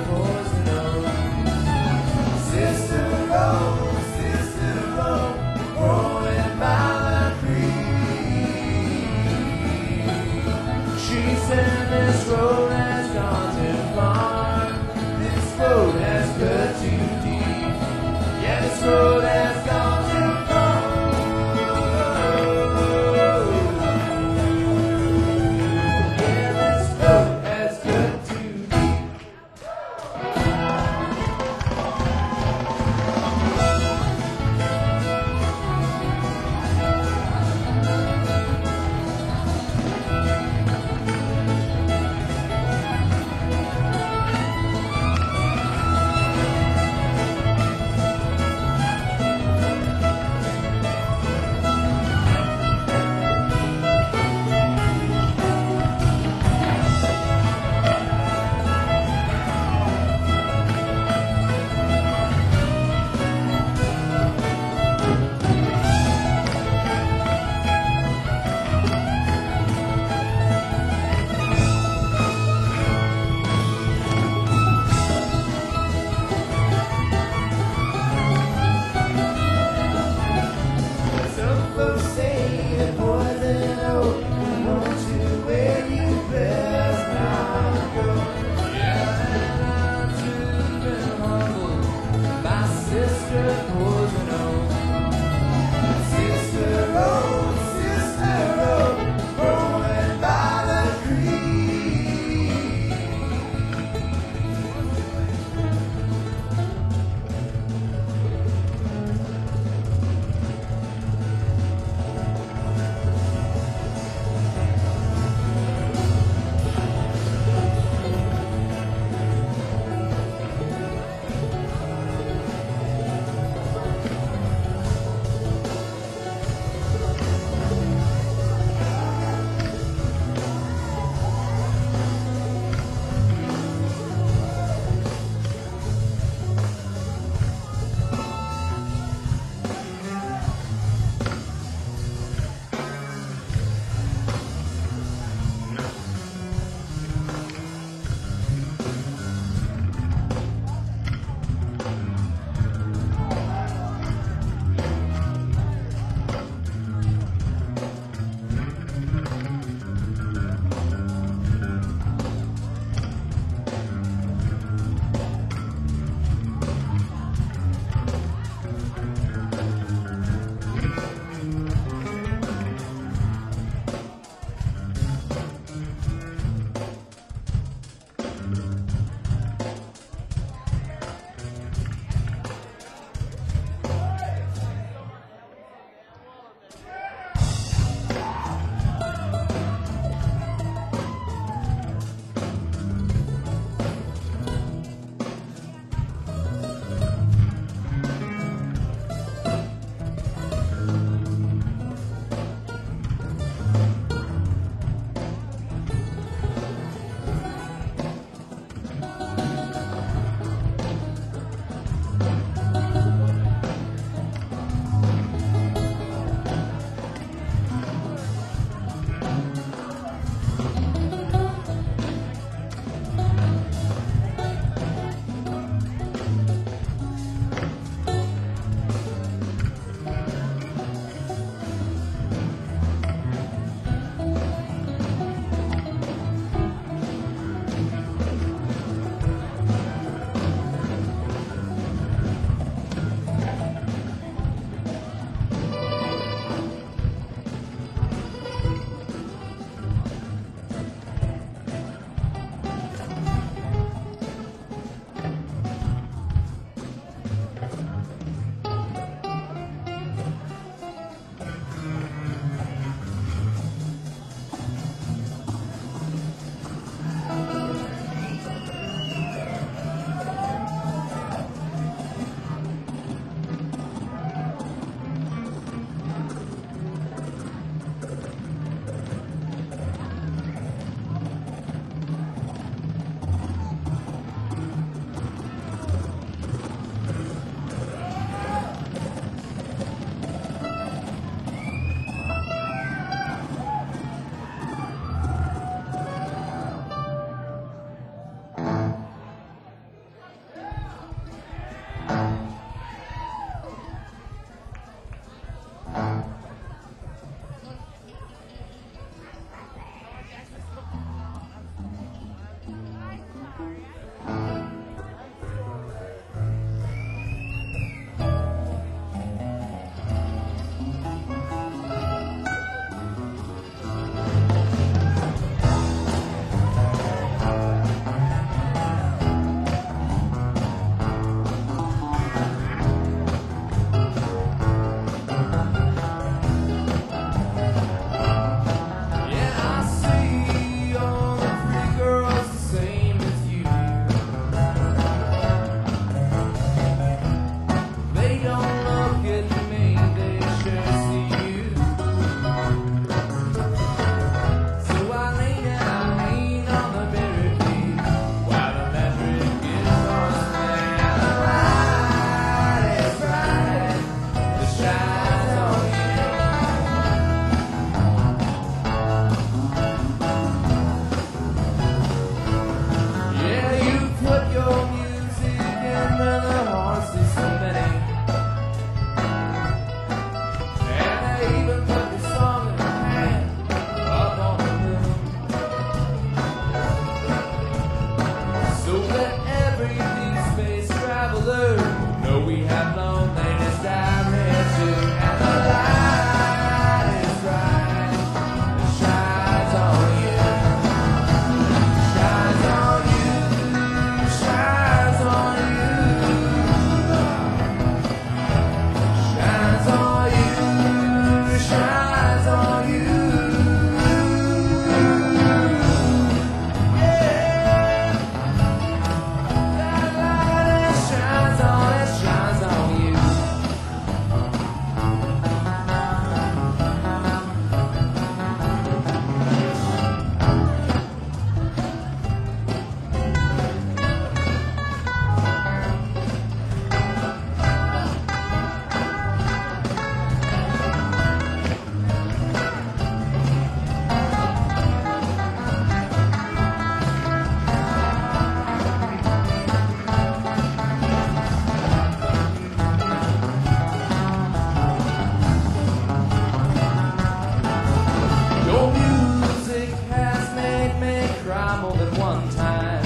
at one time.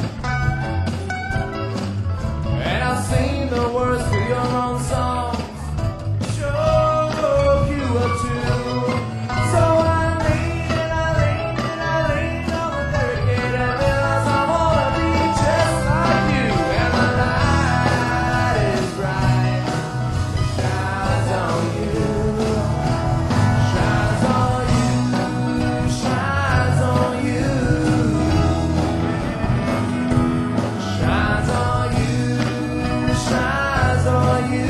And I've seen the words for your own songs. Sure, you will too. So I lean and I lean and I lean on the barricade and realize I wanna be just like you. And the light is bright, shines on you, shines on you, shines on you, shines on you, shines on you.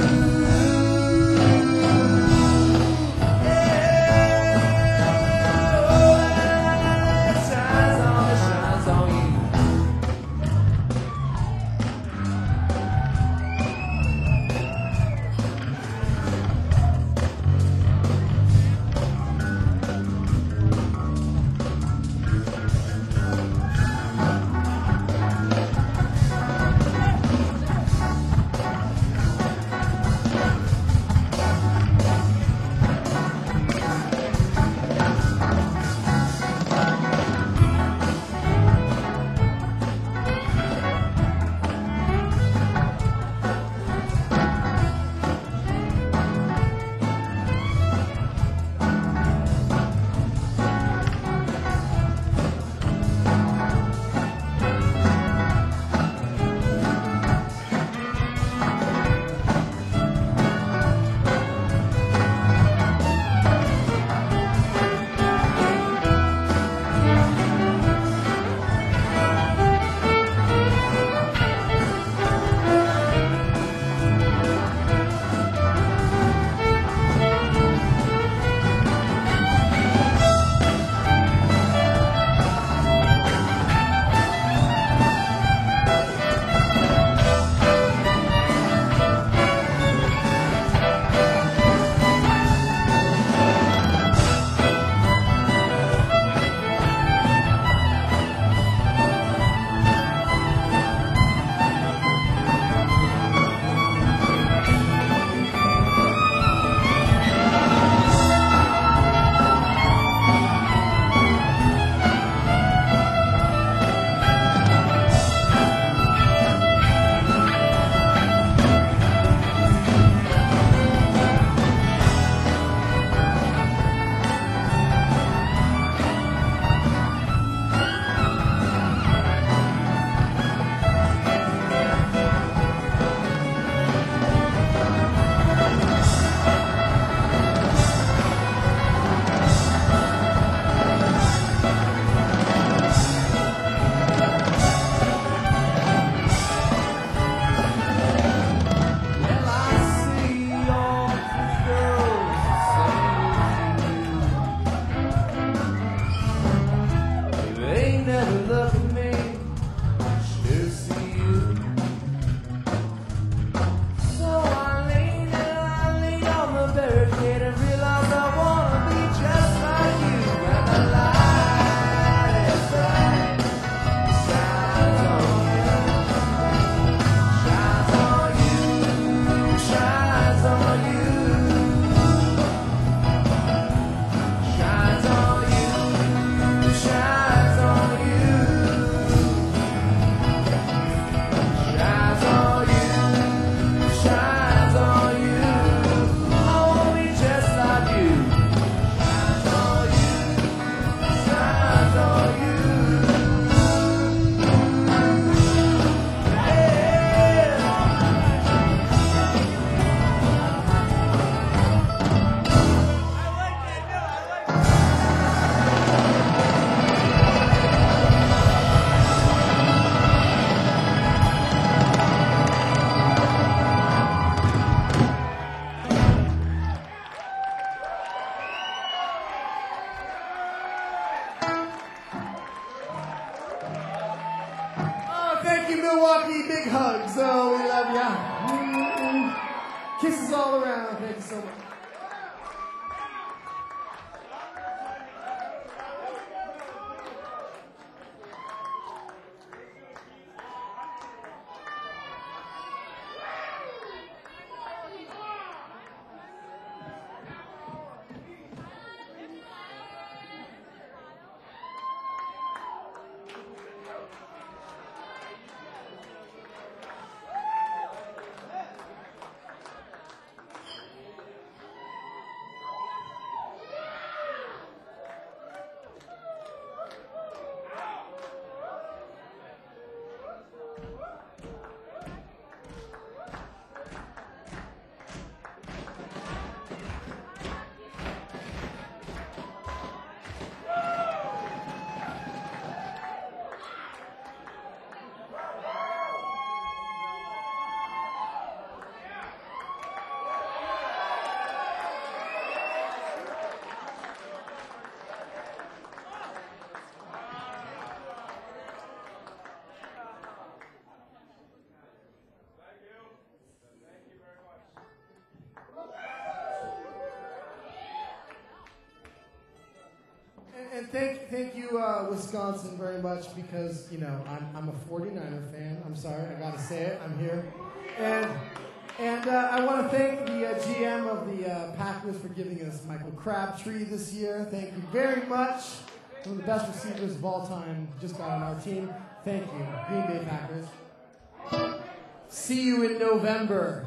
Well, I see all three girls the same as you. They never look at me, sure see you. So I lean and I lean on the barricade and realize I wanna be just like you. And the light is bright, shines on you, shines on you, shines on you, shines on you, shines on you, shines on you, shines on you. I wanna be just like you. Shines on you, shines on you. Yeah. Oh, thank you, Milwaukee. Big hugs. Oh, we love ya. Mm-mm. Kisses all around. Thank you so much. and thank thank you, uh, Wisconsin, very much because, you know, I'm, I'm a forty-niner fan. I'm sorry, I gotta say it. I'm here. And and uh, I want to thank the uh, G M of the uh, Packers for giving us Michael Crabtree this year. Thank you very much. One of the best receivers of all time just got on our team. Thank you, Green Bay Packers. See you in November.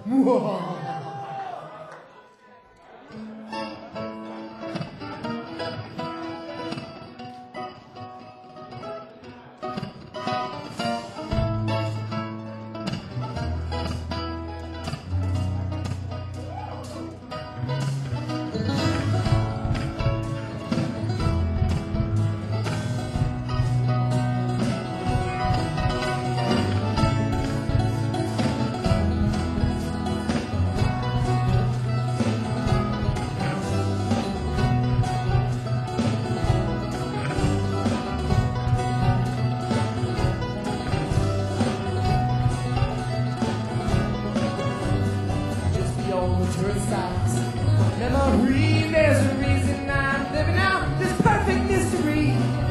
Memory, there's a reason I'm living out this perfect mystery.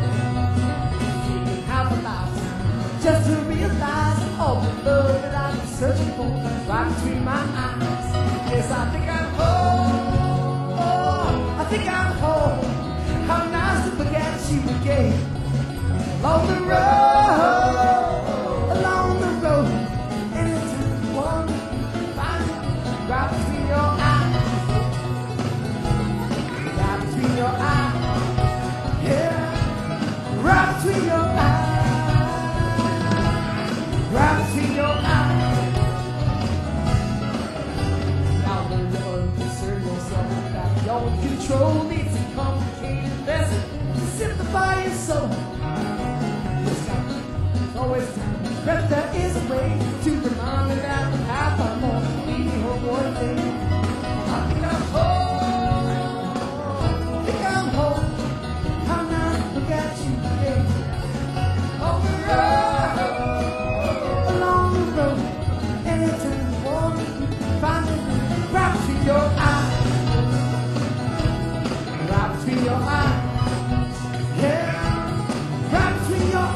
How about just to realize all the love that I've been searching for right between my eyes. Yes, I think I'm home. Oh, I think I'm home. How nice to look at you again. Along the road, along the road, anytime you want me, find me right between your eyes. Your eyes, yeah, right between your eyes, right between your eyes. Now learn to unconcern yourself with that. Your control needs a complicated lesson to simplify your soul. There's always time, but there is a way to remind me that the path I'm on leads me home one day. I think I'm home. Along the road, anytime you want me, find me right between your eyes, right between your eyes, yeah, right between your eyes.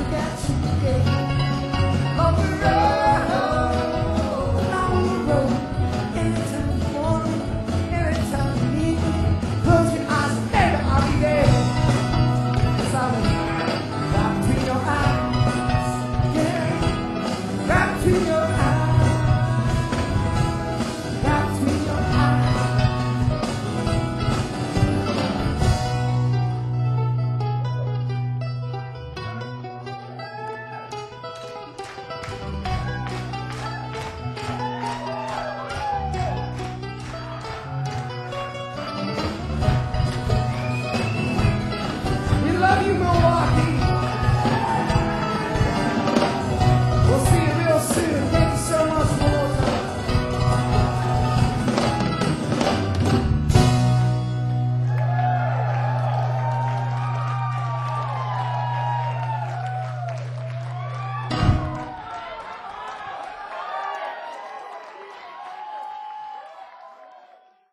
Road.